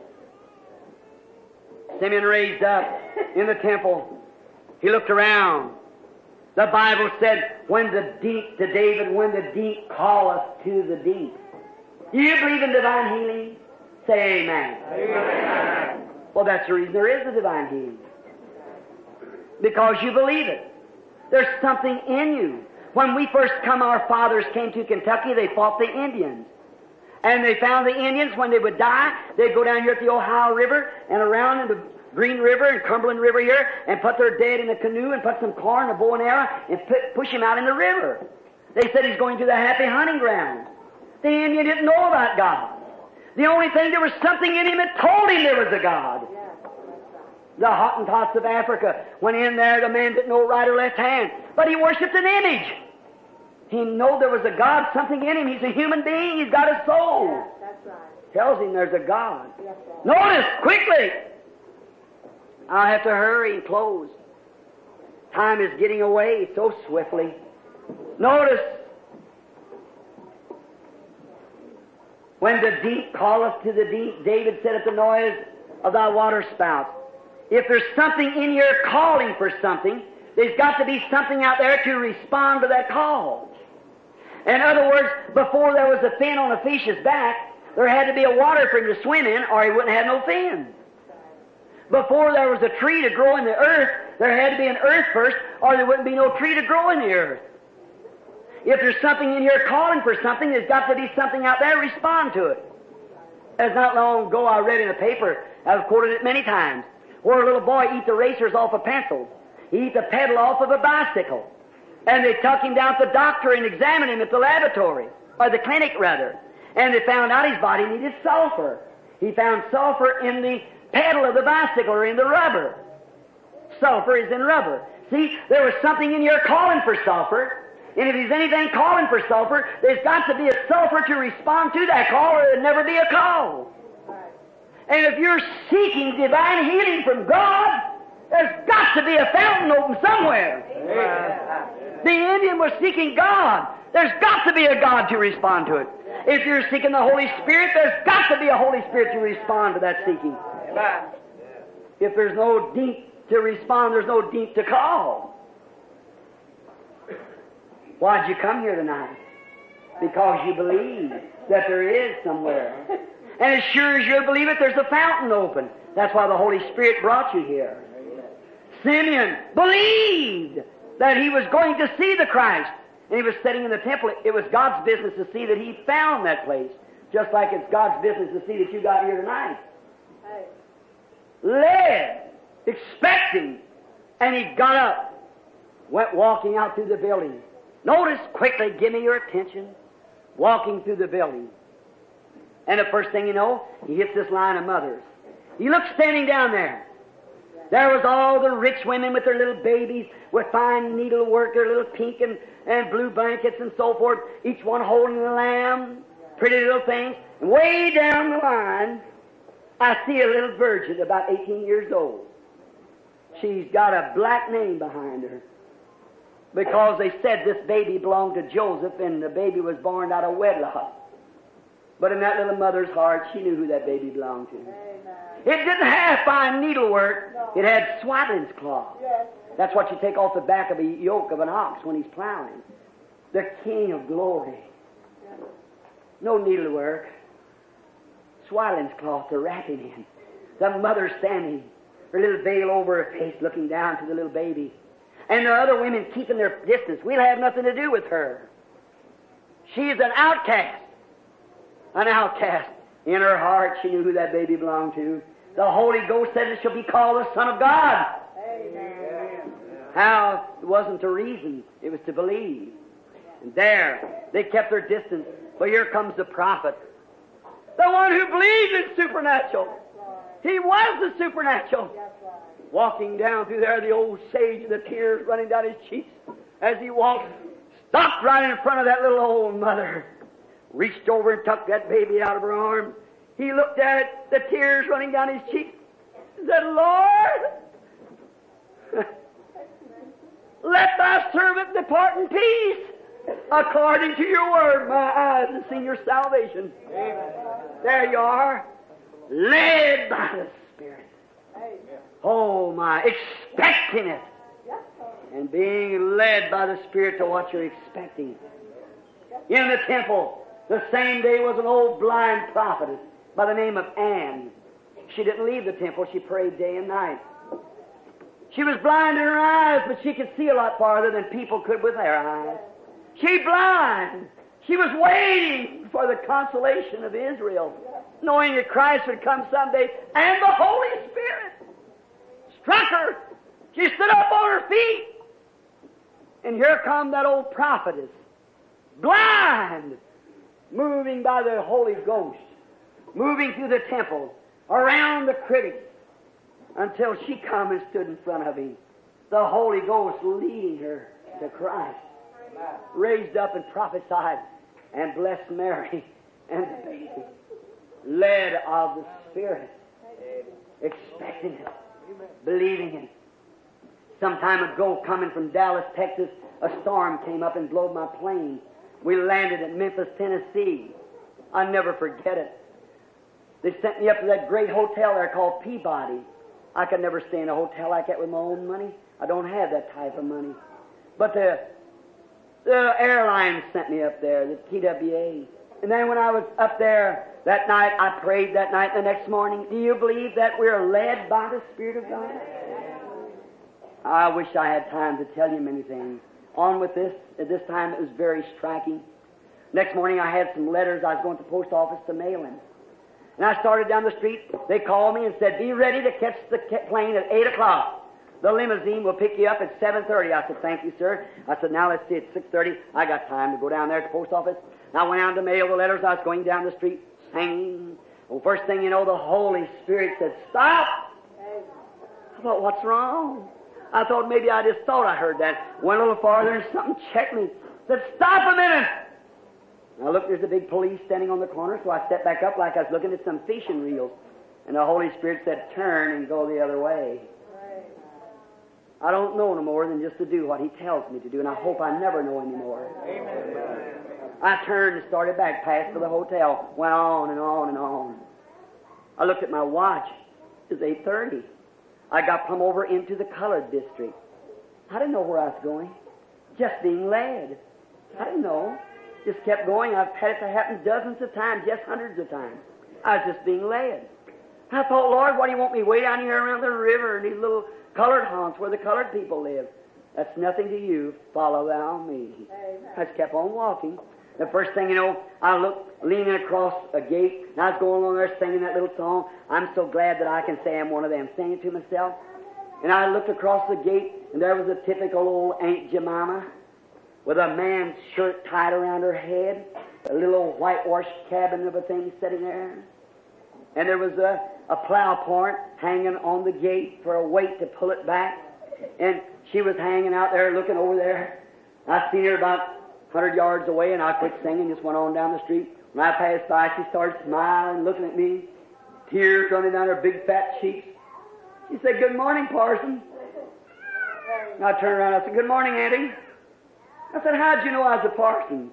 Simeon raised up in the temple. He looked around. The Bible said, when the deep, to David, when the deep calleth to the deep. Do you believe in divine healing? Say amen. Amen. Well, that's the reason there is a divine healing. Because you believe it. There's something in you. When we first come, our fathers came to Kentucky, they fought the Indians. And they found the Indians, when they would die, they'd go down here at the Ohio River and around in the Green River and Cumberland River here and put their dead in a canoe and put some corn, a bow and arrow, and put, push him out in the river. They said he's going to the happy hunting ground. The Indian didn't know about God. The only thing, there was something in him that told him there was a God. The Hottentots of Africa went in there, the man didn't know right or left hand, but he worshipped an image. He knew there was a God, something in him. He's a human being. He's got a soul. Yes, that's right. Tells him there's a God. Yes, notice, quickly. I'll have to hurry and close. Time is getting away so swiftly. Notice, when the deep calleth to the deep, David said at the noise of thy water spouts. If there's something in your calling for something, there's got to be something out there to respond to that call. In other words, before there was a fin on a fish's back, there had to be a water for him to swim in, or he wouldn't have no fin. Before there was a tree to grow in the earth, there had to be an earth first, or there wouldn't be no tree to grow in the earth. If there's something in your calling for something, there's got to be something out there to respond to it. As not long ago I read in a paper, I've quoted it many times, where a little boy eat the racers off a pencil. He eat the pedal off of a bicycle. And they took him down to the doctor and examined him at the laboratory, or the clinic rather. And they found out his body needed sulfur. He found sulfur in the pedal of the bicycle or in the rubber. Sulfur is in rubber. See, there was something in your calling for sulfur. And if there's anything calling for sulfur, there's got to be a sulfur to respond to that call, or there'd never be a call. And if you're seeking divine healing from God, there's got to be a fountain open somewhere. Amen. The Indian was seeking God. There's got to be a God to respond to it. If you're seeking the Holy Spirit, there's got to be a Holy Spirit to respond to that seeking. Amen. If there's no deep to respond, there's no deep to call. Why'd you come here tonight? Because you believe that there is somewhere. And as sure as you believe it, there's a fountain open. That's why the Holy Spirit brought you here. Simeon believed that he was going to see the Christ. And he was sitting in the temple. It was God's business to see that he found that place. Just like it's God's business to see that you got here tonight. Led, expecting. And he got up, went walking out through the building. Notice quickly, give me your attention, walking through the building. And the first thing you know, he hits this line of mothers. He looks standing down there. There was all the rich women with their little babies, with fine needlework, their little pink and, and blue blankets and so forth, each one holding a lamb, pretty little things. And way down the line, I see a little virgin about eighteen years old. She's got a black name behind her, because they said this baby belonged to Joseph and the baby was born out of wedlock. But in that little mother's heart, she knew who that baby belonged to. Amen. It didn't have fine needlework. No. It had swaddling's cloth. Yes. That's what you take off the back of a yoke of an ox when he's plowing. The King of glory. Yes. No needlework. Swaddling's cloth to wrap him in. The mother standing, her little veil over her face, looking down to the little baby. And the other women keeping their distance. We'll have nothing to do with her. She's an outcast. An outcast. In her heart, she knew who that baby belonged to. The Holy Ghost said it shall be called the Son of God. Amen. How? It wasn't to reason. It was to believe. And there, they kept their distance. But here comes the prophet. The one who believed in supernatural. He was the supernatural. Walking down through there, the old sage, the tears running down his cheeks as he walked, stopped right in front of that little old mother, reached over and took that baby out of her arms. He looked at it, the tears running down his cheeks, and said, Lord, let thy servant depart in peace, according to your word. My eyes have seen your salvation. Amen. There you are, led by the Spirit. Amen. Oh my, expecting it. And being led by the Spirit to what you're expecting. In the temple, the same day was an old blind prophetess by the name of Anne. She didn't leave the temple, she prayed day and night. She was blind in her eyes, but she could see a lot farther than people could with their eyes. She blind. She was waiting for the consolation of Israel, knowing that Christ would come someday, and the Holy Spirit struck her. She stood up on her feet. And here come that old prophetess, blind, moving by the Holy Ghost, moving through the temple, around the critics, until she come and stood in front of him. The Holy Ghost leading her to Christ. Raised up and prophesied, and blessed Mary and the baby. Led of the Spirit, expecting it, believing it. Some time ago, coming from Dallas, Texas, a storm came up and blew my plane. We landed at Memphis, Tennessee. I'll never forget it. They sent me up to that great hotel there called Peabody. I could never stay in a hotel like that with my own money. I don't have that type of money. But the, the airline sent me up there, the T W A. And then when I was up there that night, I prayed that night and the next morning. Do you believe that we're led by the Spirit of God? I wish I had time to tell you many things. On with this. At this time it was very striking. Next morning I had some letters I was going to the post office to mail in. And I started down the street. They called me and said, be ready to catch the plane at eight o'clock. the limousine will pick you up at seven thirty. I said, thank you, sir. I said, now let's see, it's six thirty. I got time to go down there to the post office. And I went out to mail the letters. I was going down the street singing. Well, first thing you know, the Holy Spirit said, stop! I thought, what's wrong? I thought maybe I just thought I heard that. Went a little farther and something checked me. Said, stop a minute! And I looked, there's a big police standing on the corner, so I stepped back up like I was looking at some fishing reels. And the Holy Spirit said, turn and go the other way. I don't know no more than just to do what He tells me to do, and I hope I never know anymore. Amen. I turned and started back, passed to the hotel, went on and on and on. I looked at my watch. It was eight thirty. I got plumb over into the colored district. I didn't know where I was going. Just being led. I didn't know. Just kept going. I've had it to happen dozens of times, yes, hundreds of times. I was just being led. I thought, Lord, what do you want me way down here around the river and these little colored haunts where the colored people live? That's nothing to you. Follow thou me. Amen. I just kept on walking. The first thing you know, I looked leaning across a gate, and I was going along there singing that little song. I'm so glad that I can say I'm one of them, singing to myself. And I looked across the gate, and there was a typical old Aunt Jemima with a man's shirt tied around her head, a little old whitewashed cabin of a thing sitting there. And there was a, a plow point hanging on the gate for a weight to pull it back. And she was hanging out there looking over there. I seen her about a hundred yards away, and I quit singing, just went on down the street. When I passed by, she started smiling, looking at me, tears running down her big fat cheeks. She said, good morning, Parson. And I turned around, I said, good morning, Auntie. I said, how'd you know I was a parson?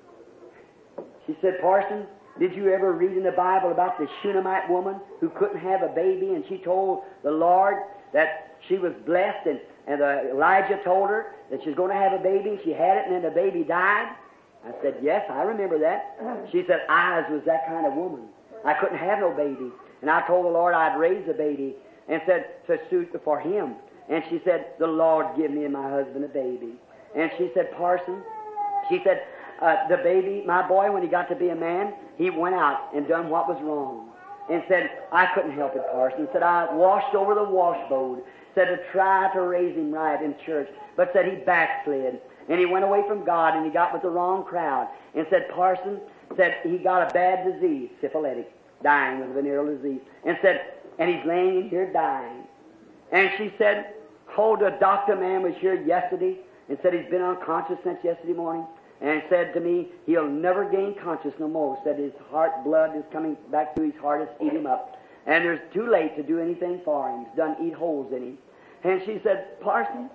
She said, Parson, did you ever read in the Bible about the Shunammite woman who couldn't have a baby, and she told the Lord that she was blessed, and, and uh, Elijah told her that she was going to have a baby, and she had it, and then the baby died? I said, yes, I remember that. She said, I was that kind of woman. I couldn't have no baby. And I told the Lord I'd raise a baby, and said, to suit for him. And she said, the Lord give me and my husband a baby. And she said, Parson, she said, uh, the baby, my boy, when he got to be a man, he went out and done what was wrong. And said, I couldn't help it, Parson. Said, I washed over the washboard. Said, to try to raise him right in church. But said, he backslid. And he went away from God, and he got with the wrong crowd. And said, Parson, said, he got a bad disease, syphilitic, dying with a venereal disease. And said, and he's laying in here dying. And she said, oh, the doctor man was here yesterday and said he's been unconscious since yesterday morning. And said to me, he'll never gain conscious no more. Said his heart blood is coming back to his heart. It's eat him up. And there's too late to do anything for him. It's done eat holes in him. And she said, Parson,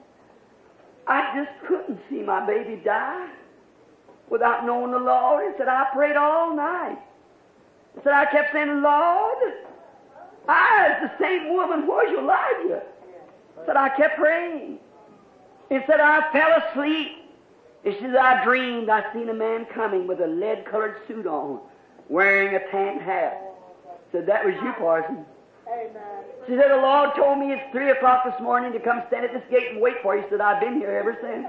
I just couldn't see my baby die without knowing the Lord. And said, I prayed all night. Said, I kept saying, Lord, I was the same woman. Where's Elijah? Said, I kept praying. And said, I fell asleep. And she said, I dreamed I seen a man coming with a lead-colored suit on, wearing a tan hat. Said, that was you, Parson. Amen. She said, the Lord told me it's three o'clock this morning to come stand at this gate and wait for you. She said, I've been here ever since.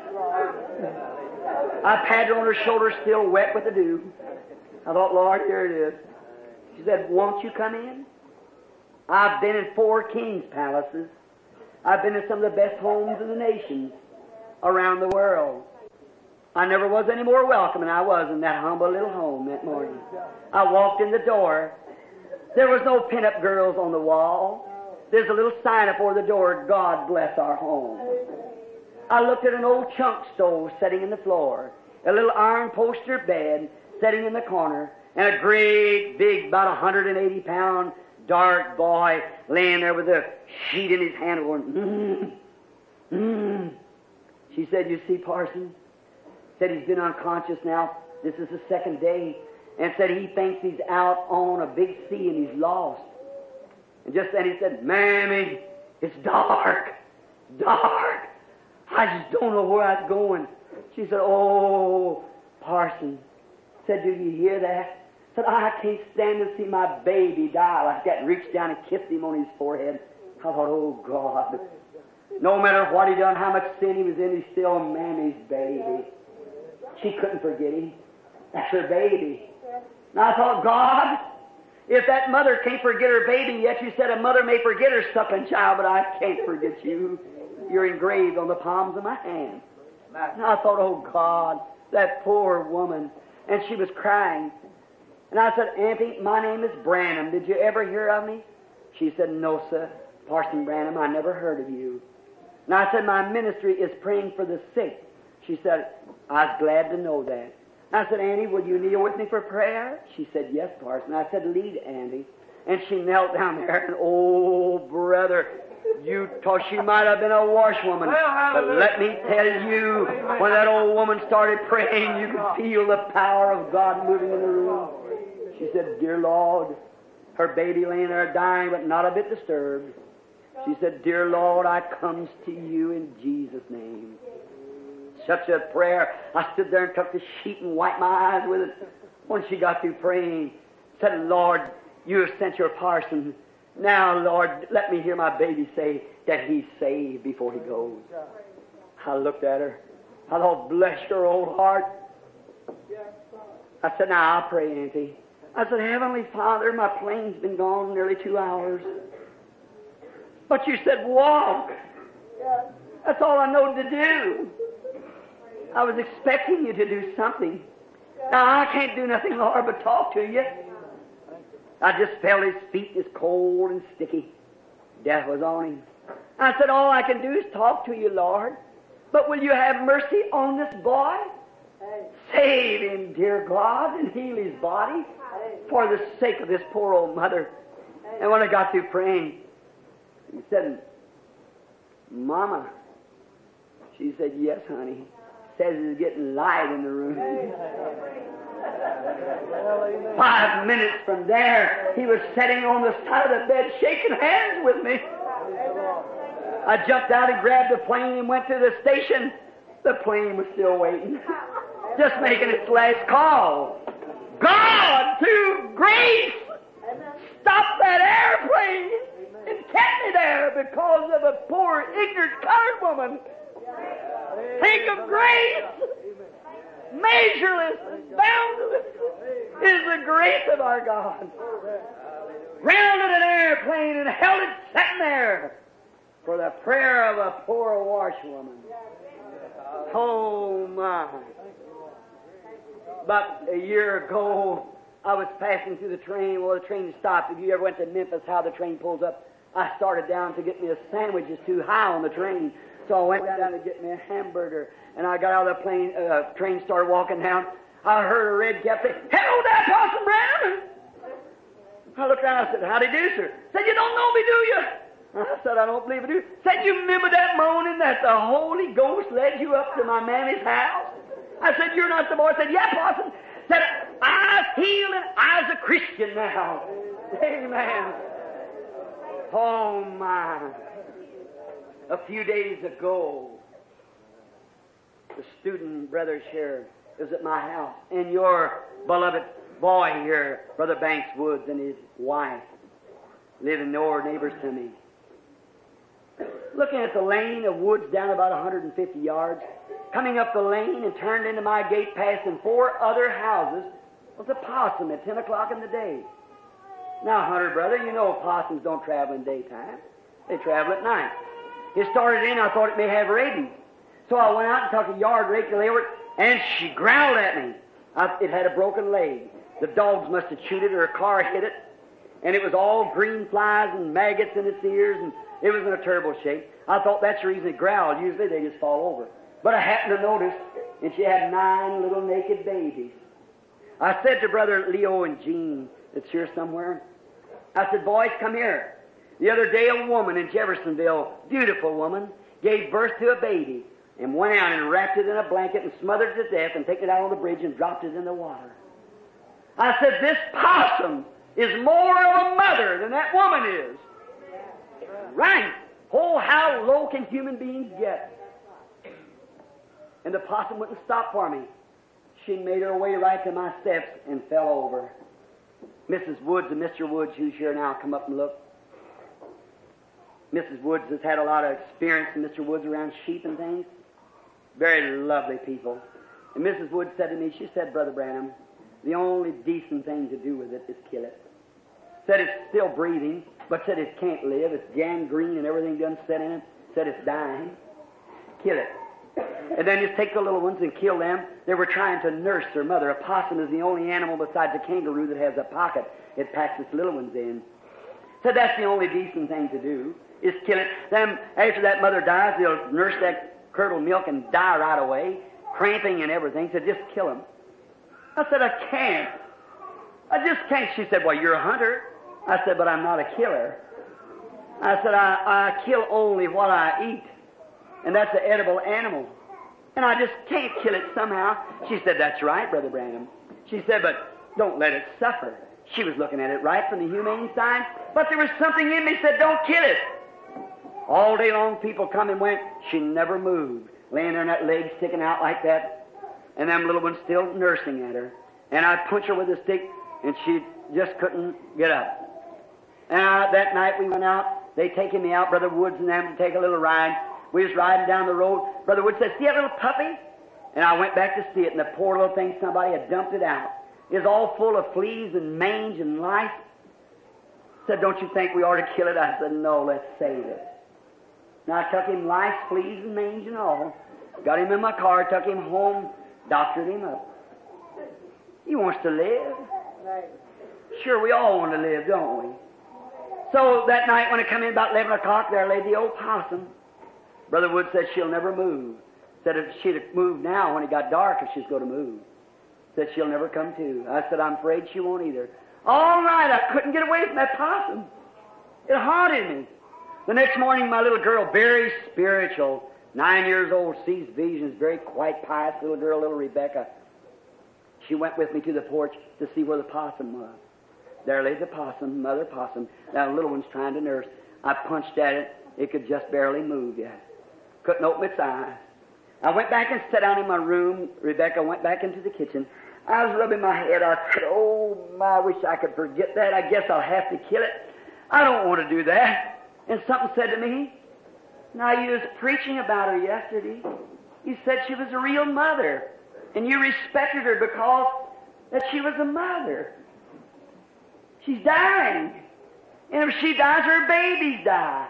I patted her on her shoulder, still wet with the dew. I thought, Lord, here it is. She said, won't you come in? I've been in four kings' palaces. I've been in some of the best homes in the nations around the world. I never was any more welcome than I was in that humble little home that morning. I walked in the door. There was no pin-up girls on the wall. There's a little sign up over the door, God bless our home. I looked at an old chunk stove sitting in the floor, a little iron poster bed sitting in the corner, and a great big, about one hundred eighty pound, dark boy laying there with a sheet in his hand going, mm, mm. She said, you see, Parson? Said he's been unconscious now. This is the second day. And said he thinks he's out on a big sea and he's lost. And just then he said, Mammy, it's dark. Dark. I just don't know where I'm going. She said, oh, Parson. Said, do you hear that? Said, I can't stand to see my baby die like that. And reached down and kissed him on his forehead. I thought, oh, God. No matter what he done, how much sin he was in, he's still Mammy's baby. She couldn't forget him. That's her baby. And I thought, God, if that mother can't forget her baby, yet you said a mother may forget her suckling child, but I can't forget you. You're engraved on the palms of my hands. And I thought, oh God, that poor woman. And she was crying. And I said, Auntie, my name is Branham. Did you ever hear of me? She said, no, sir. Parson Branham, I never heard of you. And I said, my ministry is praying for the sick. She said, I was glad to know that. I said, Auntie, will you kneel with me for prayer? She said, yes, Parson. I said, lead, Auntie. And she knelt down there, and oh, brother, you thought she might have been a washwoman. But let me tell you, when that old woman started praying, you could feel the power of God moving in the room. She said, dear Lord, her baby laying there dying, but not a bit disturbed. She said, dear Lord, I comes to you in Jesus' name. Such a prayer. I stood there and took the sheet and wiped my eyes with it. When she got through praying, said, Lord, you have sent your parson. Now, Lord, let me hear my baby say that he's saved before he goes. I looked at her. I thought, bless your old heart. I said, now I'll pray, Auntie. I said, Heavenly Father, my plane's been gone nearly two hours. But you said walk. That's all I know to do. I was expecting you to do something. Now, I can't do nothing, Lord, but talk to you. I just felt his feet as cold and sticky. Death was on him. I said, all I can do is talk to you, Lord. But will you have mercy on this boy? Save him, dear God, and heal his body for the sake of this poor old mother. And when I got through praying, he said, Mama. She said, yes, honey. Says it's getting light in the room. Five minutes from there, he was sitting on the side of the bed shaking hands with me. I jumped out and grabbed the plane and went to the station. The plane was still waiting, just making its last call. God, through grace, stopped that airplane and kept me there because of a poor, ignorant colored woman. Think of grace. Measureless and boundless is the grace of our God. Grounded an airplane and held it sitting there for the prayer of a poor washwoman. Oh my. About a year ago, I was passing through the train. Well, the train stopped. If you ever went to Memphis, how the train pulls up, I started down to get me a sandwich. It's too high on the train. So I went down to get me a hamburger. And I got out of the plane, uh, train started walking down. I heard a red cap say, hello there, Parson Brown. I looked around, I said, howdy do, sir? Said, you don't know me, do you? I said, I don't believe I do. Said, you remember that morning that the Holy Ghost led you up to my mammy's house? I said, you're not the boy. I said, yeah, Parson. Said, I was healed and I was a Christian now. Amen. Oh, my. A few days ago, the student brothers here is at my house, and your beloved boy here, Brother Banks Woods, and his wife, living door neighbors to me. Looking at the lane of woods down about one hundred fifty yards, coming up the lane and turned into my gate, passing four other houses, was a possum at ten o'clock in the day. Now, Hunter, brother, you know possums don't travel in daytime. They travel at night. It started in, I thought it may have rabies. So I went out and took a yard rake to Leeward, and she growled at me. I, it had a broken leg. The dogs must have chewed it, or a car hit it. And it was all green flies and maggots in its ears, and it was in a terrible shape. I thought that's the reason it growled. Usually they just fall over. But I happened to notice, and she had nine little naked babies. I said to Brother Leo and Jean, that's here somewhere, I said, boys, come here. The other day a woman in Jeffersonville, beautiful woman, gave birth to a baby and went out and wrapped it in a blanket and smothered it to death and taken it out on the bridge and dropped it in the water. I said, this possum is more of a mother than that woman is. Right. Oh, how low can human beings get? And the possum wouldn't stop for me. She made her way right to my steps and fell over. Missus Woods and Mister Woods, who's here now, come up and look. Missus Woods has had a lot of experience in Mister Woods around sheep and things. Very lovely people. And Missus Woods said to me, she said, Brother Branham, the only decent thing to do with it is kill it. Said it's still breathing, but said it can't live. It's gangrene and everything done set in it. Said it's dying. Kill it. And then just take the little ones and kill them. They were trying to nurse their mother. A possum is the only animal besides a kangaroo that has a pocket. It packs its little ones in. So that's the only decent thing to do, is kill it. Then after that mother dies, they'll nurse that curdled milk and die right away, cramping and everything. So just kill them. I said, I can't. I just can't. She said, well, you're a hunter. I said, but I'm not a killer. I said, I, I kill only what I eat. And that's an edible animal. And I just can't kill it somehow. She said, that's right, Brother Branham. She said, but don't let it suffer. She was looking at it right from the humane side. But there was something in me that said, don't kill it. All day long people come and went. She never moved. Laying there and that leg sticking out like that. And them little ones still nursing at her. And I'd punch her with a stick and she just couldn't get up. And uh, that night we went out. They taken me out, Brother Woods and them, to take a little ride. We was riding down the road. Brother Woods said, see that little puppy? And I went back to see it, and the poor little thing, somebody had dumped it out. It was all full of fleas and mange and lice. Said, don't you think we ought to kill it? I said, no, let's save it. Now I took him lice, fleas, and mange and all. Got him in my car, took him home, doctored him up. He wants to live. Sure, we all want to live, don't we? So that night when I come in about eleven o'clock, there lay the old possum. Brother Wood said she'll never move. Said if she'd have moved now when it got dark, if she's going to move. Said she'll never come to. I said, I'm afraid she won't either. All right, I couldn't get away from that possum. It haunted me. The next morning, my little girl, very spiritual, nine years old, sees visions, very quiet, pious little girl, little Rebecca. She went with me to the porch to see where the possum was. There lay the possum, mother possum. Now the little one's trying to nurse. I punched at it. It could just barely move yet. Couldn't open its eyes. I went back and sat down in my room. Rebecca went back into the kitchen. I was rubbing my head. I said, oh, my, I wish I could forget that. I guess I'll have to kill it. I don't want to do that. And something said to me, now you was preaching about her yesterday. You said she was a real mother. And you respected her because that she was a mother. She's dying. And if she dies, her babies die.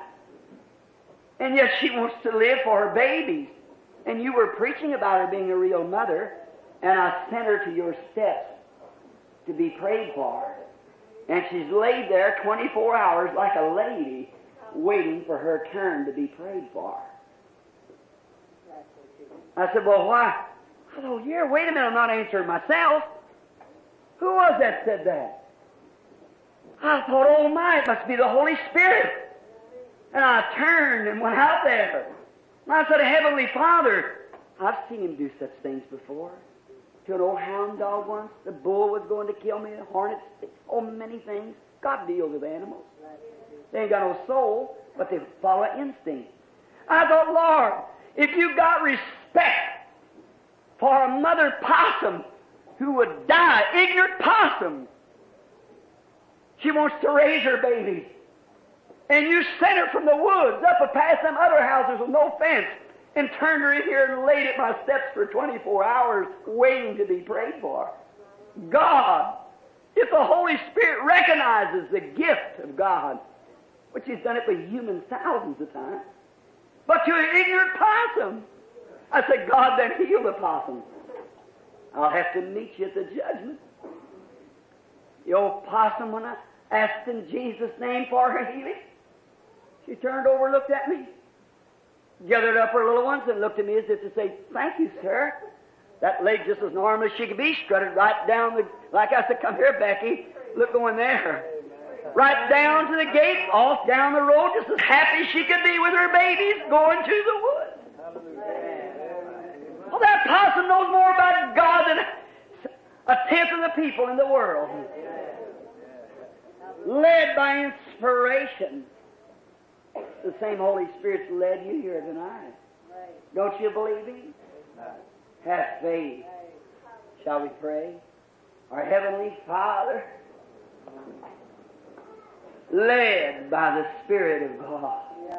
And yet she wants to live for her babies. And you were preaching about her being a real mother, and I sent her to your steps to be prayed for. And she's laid there twenty-four hours like a lady, waiting for her turn to be prayed for. I said, well, why? Oh, yeah, wait a minute, I'm not answering myself. Who was that said that? I thought, oh my, it must be the Holy Spirit. And I turned and went out there. And I said, Heavenly Father, I've seen him do such things before. To an old hound dog once, the bull was going to kill me, the hornets, oh, many things. God deals with animals. They ain't got no soul, but they follow instinct. I thought, Lord, if you got respect for a mother possum who would die, ignorant possum, she wants to raise her babies. And you sent her from the woods up and past them other houses with no fence and turned her in here and laid at my steps for twenty-four hours waiting to be prayed for. God, if the Holy Spirit recognizes the gift of God, which He's done it for humans thousands of times, but to an ignorant possum, I said, God, then heal the possum. I'll have to meet you at the judgment. The old possum, when I asked in Jesus' name for her healing, she turned over and looked at me, gathered up her little ones and looked at me as if to say, thank you, sir. That leg just as normal as she could be, strutted right down the, like I said, come here, Becky, look going there. Right down to the gate, off down the road, just as happy as she could be with her babies going to the woods. Well, that possum knows more about God than a tenth of the people in the world. Led by inspiration. The same Holy Spirit's led you here tonight. Don't you believe Him? Have faith. Shall we pray? Our Heavenly Father, led by the Spirit of God.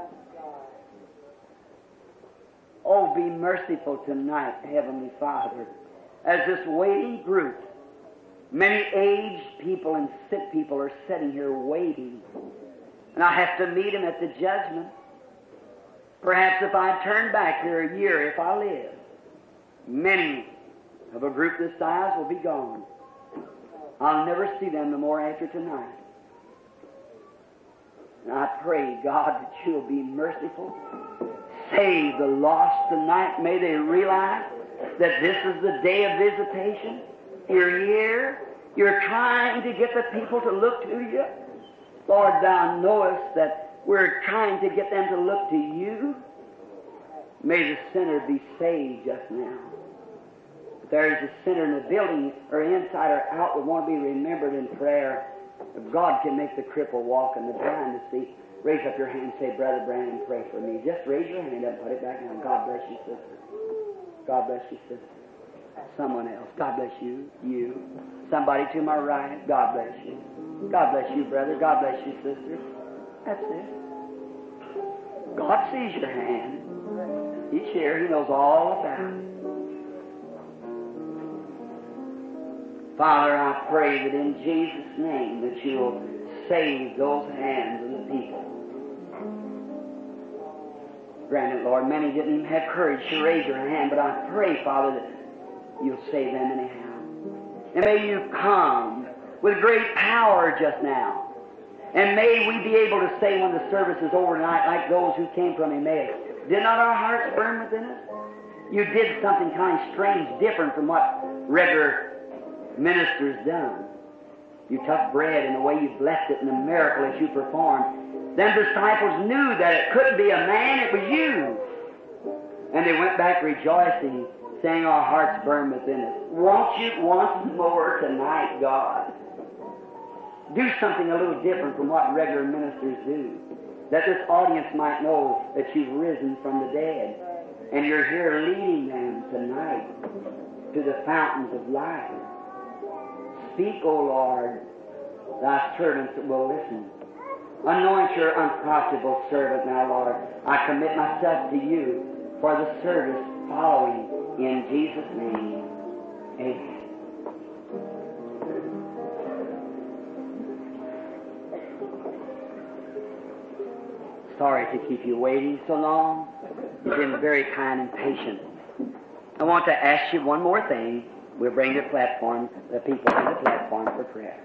Oh, be merciful tonight, Heavenly Father, as this waiting group, many aged people and sick people are sitting here waiting. And I have to meet them at the judgment. Perhaps if I turn back here a year, if I live, many of a group this size will be gone. I'll never see them no more after tonight. And I pray, God, that You'll be merciful. Save the lost tonight. May they realize that this is the day of visitation. You're here. You're trying to get the people to look to You. Lord, Thou knowest that we're trying to get them to look to You. May the sinner be saved just now. If there is a sinner in the building or inside or out that want to be remembered in prayer, if God can make the cripple walk and the blind to see, raise up your hand and say, Brother Brandon, pray for me. Just raise your hand up and put it back down. God bless you, sister. God bless you, sister. Someone else. God bless you. You. Somebody to my right. God bless you. God bless you, brother. God bless you, sister. That's it. God sees your hand. He's here. He knows all about it. Father, I pray that in Jesus' name that You'll save those hands of the people. Grant it, Lord. Many didn't even have courage to raise their hand, but I pray, Father, that You'll save them anyhow. And may You come with great power just now. And may we be able to say when the service is over tonight, like those who came from Emmaus, did not our hearts burn within us? You did something kind of strange, different from what regular ministers done. You took bread and the way You blessed it and the miracle that You performed. Then disciples knew that it couldn't be a man, it was You. And they went back rejoicing, saying, our hearts burn within us. Won't You once more tonight, God? Do something a little different from what regular ministers do, that this audience might know that You've risen from the dead, and You're here leading them tonight to the fountains of life. Speak, O Lord, Thy servants that will listen. Anoint Your unprofitable servant now, Lord. I commit myself to You for the service following in Jesus' name. Amen. Sorry to keep you waiting so long. You've been very kind and patient. I want to ask you one more thing. We'll bring the platform, the people to the platform for prayer.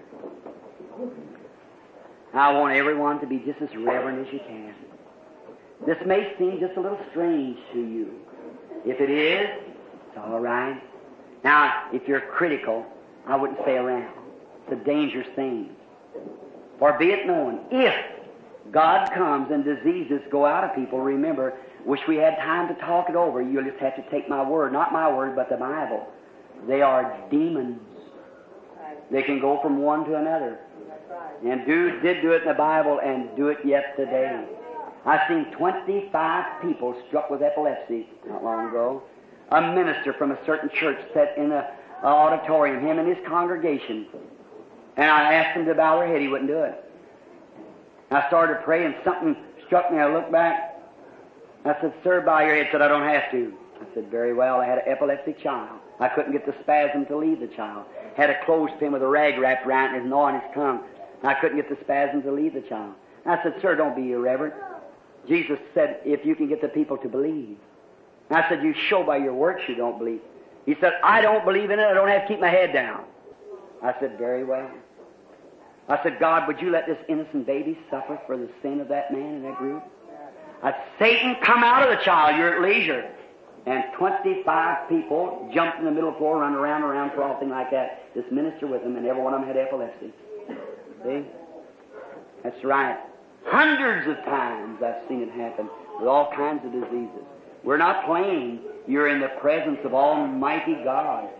I want everyone to be just as reverent as you can. This may seem just a little strange to you. If it is, it's all right. Now, if you're critical, I wouldn't stay around. It's a dangerous thing. For be it known, if God comes and diseases go out of people, remember, wish we had time to talk it over. You'll just have to take my word, not my word, but the Bible. They are demons. They can go from one to another. And do, did do it in the Bible and do it yet today. I've seen twenty-five people struck with epilepsy not long ago. A minister from a certain church sat in an auditorium, him and his congregation. And I asked him to bow their head. He wouldn't do it. I started to pray and something struck me. I looked back. I said, sir, bow your head. He said, I don't have to. I said, very well. I had an epileptic child. I couldn't get the spasm to leave the child. Had a clothespin with a rag wrapped around it and gnawing his tongue. I couldn't get the spasm to leave the child. I said, sir, don't be irreverent. Jesus said, if you can get the people to believe. I said, you show by your works you don't believe. He said, I don't believe in it. I don't have to keep my head down. I said, very well. I said, God, would you let this innocent baby suffer for the sin of that man in that group? I said, Satan, come out of the child. You're at leisure. And twenty-five people jumped in the middle of the floor, run around, around, frothing like that. This minister with them, and every one of them had epilepsy. See? That's right. Hundreds of times I've seen it happen with all kinds of diseases. We're not playing. You're in the presence of Almighty God.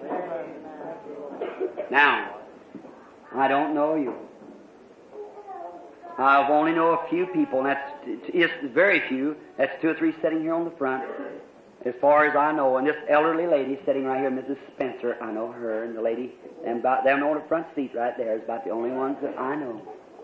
Now, I don't know you. I only know a few people, and that's it's very few. That's two or three sitting here on the front, as far as I know. And this elderly lady sitting right here, Missus Spencer, I know her, and the lady, and about them on the front seat right there is about the only ones that I know.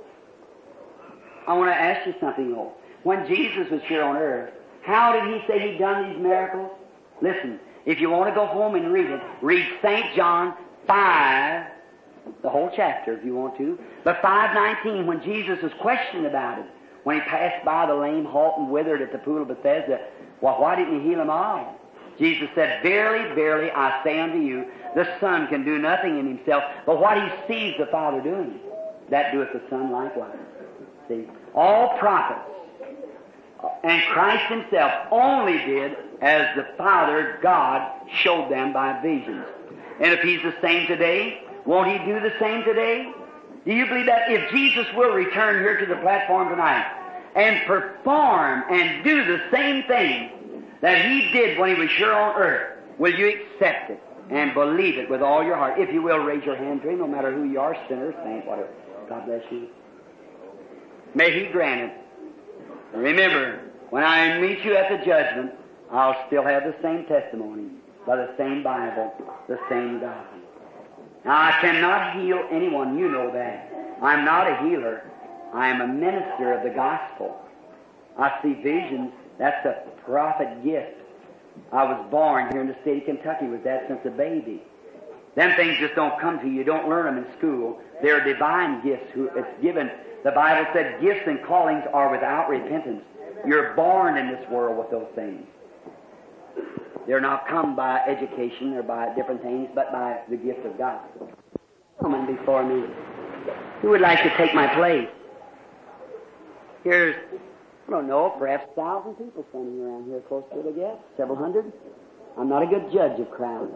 I want to ask you something, though. When Jesus was here on earth, how did He say He'd done these miracles? Listen, if you want to go home and read it, read Saint John five, the whole chapter if you want to. But five nineteen, when Jesus was questioned about it, When He passed by the lame, halt, and withered at the pool of Bethesda, well, why didn't He heal them all? Jesus said, Verily, verily, I say unto you, the Son can do nothing in Himself, but what He sees the Father doing, that doeth the Son likewise. See, all prophets and Christ Himself only did as the Father, God, showed them by visions. And if He's the same today, won't He do the same today? Do you believe that? If Jesus will return here to the platform tonight and perform and do the same thing that He did when He was here on earth, will you accept it and believe it with all your heart? If you will, raise your hand to Him, no matter who you are, sinner, saint, whatever. God bless you. May He grant it. Remember, when I meet you at the judgment, I'll still have the same testimony, by the same Bible, the same God. Now, I cannot heal anyone. You know that. I'm not a healer. I am a minister of the gospel. I see visions. That's a prophet gift. I was born here in the state of Kentucky with that since a baby. Them things just don't come to you. You don't learn them in school. They're divine gifts. Who it's given. The Bible said gifts and callings are without repentance. You're born in this world with those things. They're not come by education or by different things, but by the gift of God. Gentleman before me, who would like to take my place? Here's, I don't know, perhaps a thousand people standing around here, close to it, I guess, several hundred. I'm not a good judge of crowds.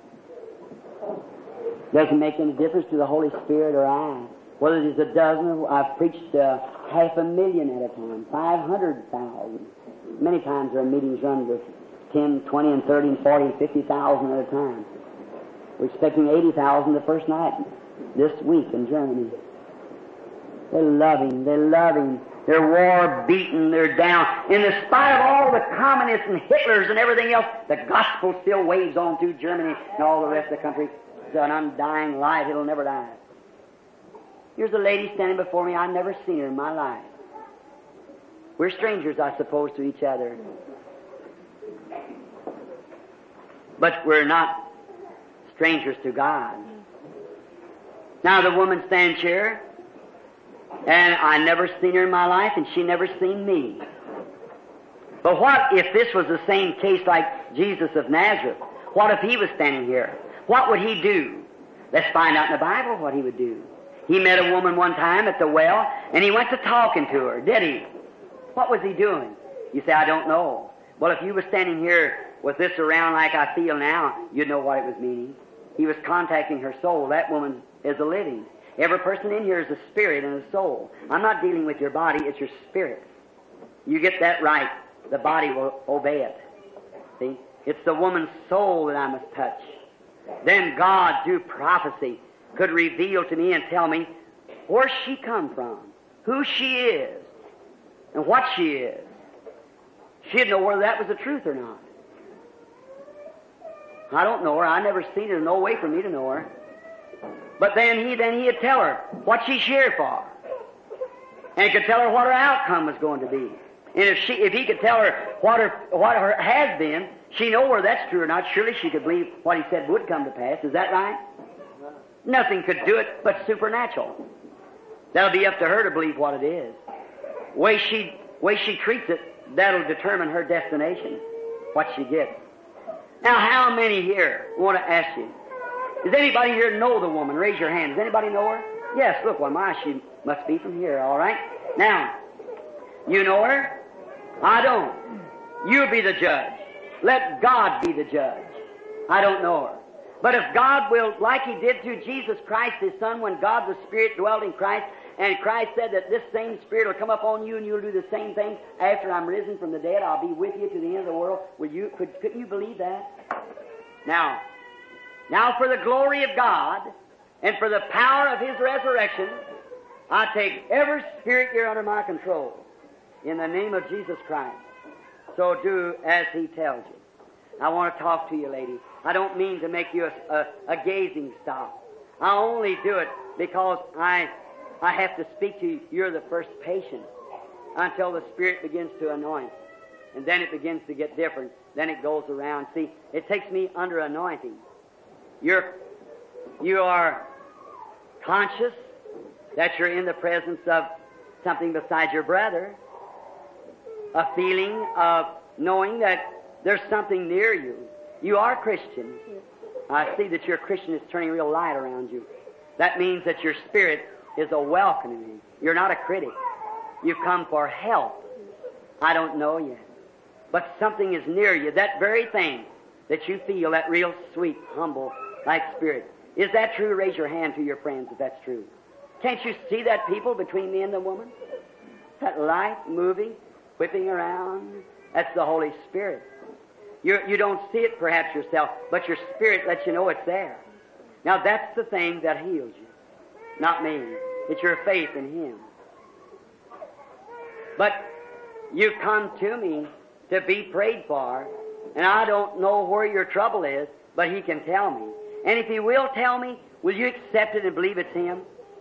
Doesn't make any difference to the Holy Spirit or I. Whether it is a dozen, or I've preached uh, half a million at a time, five hundred thousand. Many times our meetings run with ten, twenty, and thirty, and forty, and fifty thousand at a time. We're expecting eighty thousand the first night this week in Germany. They're loving, they're loving, they're war-beaten, they're down. In the spite of all the communists and Hitlers and everything else, the gospel still waves on through Germany and all the rest of the country. It's an undying light, it'll never die. Here's a lady standing before me. I've never seen her in my life. We're strangers, I suppose, to each other. But we're not strangers to God. Now the woman stands here, and I never seen her in my life, and she never seen me. But what if this was the same case like Jesus of Nazareth? What if He was standing here? What would He do? Let's find out in the Bible what He would do. He met a woman one time at the well, and He went to talking to her, did He? What was He doing? You say, I don't know. Well, if you were standing here with this around like I feel now, you'd know what it was meaning. He was contacting her soul. That woman is a living. Every person in here is a spirit and a soul. I'm not dealing with your body, it's your spirit. You get that right, the body will obey it. See? It's the woman's soul that I must touch. Then God, through prophecy, could reveal to me and tell me where she come from, who she is, and what she is. She'd know whether that was the truth or not. I don't know her. I never seen her. No way for me to know her. But then he then he'd tell her what she's here for, and he could tell her what her outcome was going to be. And if she, if he could tell her what her what her has been, she know whether that's true or not. Surely she could believe what he said would come to pass. Is that right? Nothing could do it but supernatural. That'll be up to her to believe what it is. Way she way she treats it, that'll determine her destination, what she gets. Now, how many here want to ask you? Does anybody here know the woman? Raise your hand. Does anybody know her? Yes. Look, well, my she must be from here. All right. Now, you know her? I don't. You be the judge. Let God be the judge. I don't know her. But if God will, like He did through Jesus Christ, His Son, when God the Spirit dwelt in Christ, and Christ said that this same Spirit will come upon you and you'll do the same thing after I'm risen from the dead, I'll be with you to the end of the world. Will you, could, couldn't you believe that? Now, now for the glory of God and for the power of His resurrection, I take every spirit here under my control in the name of Jesus Christ. So do as He tells you. I want to talk to you, lady. I don't mean to make you a, a, a gazing stock. I only do it because I I have to speak to you. You're the first patient until the Spirit begins to anoint. And then it begins to get different. Then it goes around. See, it takes me under anointing. You're, you are conscious that you're in the presence of something besides your brother. A feeling of knowing that there's something near you. You are Christian. I see that your Christian is turning real light around you. That means that your spirit is a welcoming. You're not a critic. You've come for help. I don't know yet. But something is near you. That very thing that you feel, that real sweet, humble, like spirit. Is that true? Raise your hand to your friends if that's true. Can't you see that people between me and the woman? That light moving, whipping around. That's the Holy Spirit. You're, you don't see it perhaps yourself, but your spirit lets you know it's there. Now that's the thing that heals you. Not me. It's your faith in Him. But you come to me to be prayed for, and I don't know where your trouble is, but He can tell me. And if He will tell me, will you accept it and believe it's Him?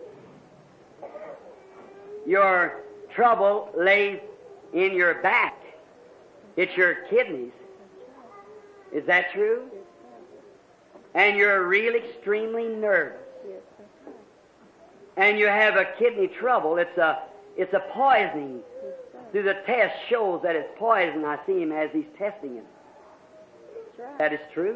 Your trouble lays in your back. It's your kidneys. Is that true? And you're real extremely nervous. And you have a kidney trouble. It's a, it's a poisoning. Through the test shows that it's poison. I see him as he's testing it. That is true.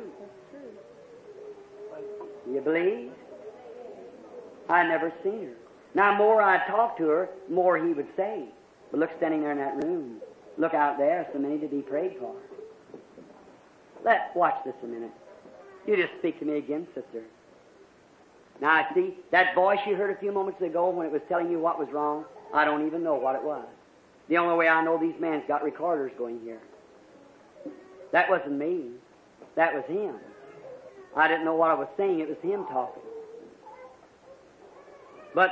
You believe? I never seen her. Now, more I talk to her, more he would say. But look, standing there in that room. Look out there, so many to be prayed for. Let watch this a minute. You just speak to me again, sister. Now, I see that voice you heard a few moments ago when it was telling you what was wrong. I don't even know what it was. The only way I know these men's got recorders going here. That wasn't me. That was him. I didn't know what I was saying. It was him talking. But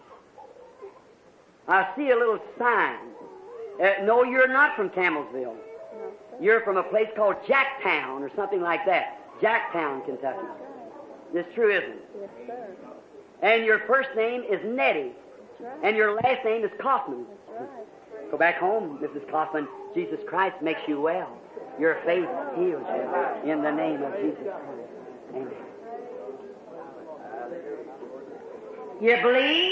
I see a little sign. Uh, no, you're not from Campbellsville. You're from a place called Jacktown or something like that. Jacktown, Kentucky. This true, isn't it? Yes, sir. And your first name is Nettie. That's right. And your last name is Kaufman. That's right. Go back home, Missus Kaufman. Jesus Christ makes you well. Your faith heals you in the name of Jesus Christ. Amen. You believe?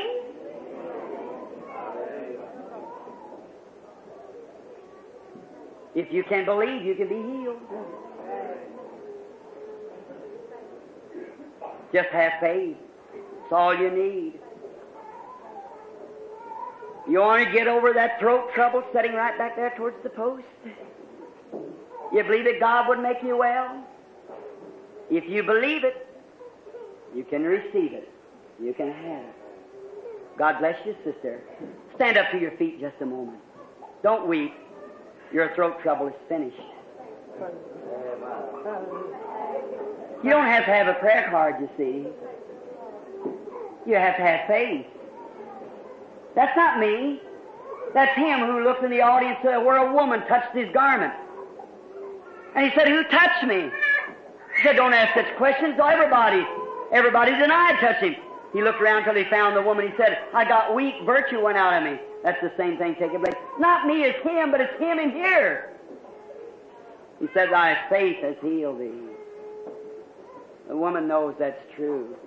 If you can believe, you can be healed. Just have faith. It's all you need. You want to get over that throat trouble sitting right back there towards the post? You believe that God would make you well? If you believe it, you can receive it. You can have it. God bless you, sister. Stand up to your feet just a moment. Don't weep. Your throat trouble is finished. You don't have to have a prayer card, you see. You have to have faith. That's not me. That's him who looked in the audience uh, where a woman touched his garment. And he said, "Who touched me?" He said, "Don't ask such questions. Oh, everybody, everybody denied touching him." He looked around till he found the woman. He said, "I got weak. Virtue went out of me." That's the same thing taking place. Not me, it's him, but it's him in here. He said, "Thy faith has healed thee." The woman knows that's true.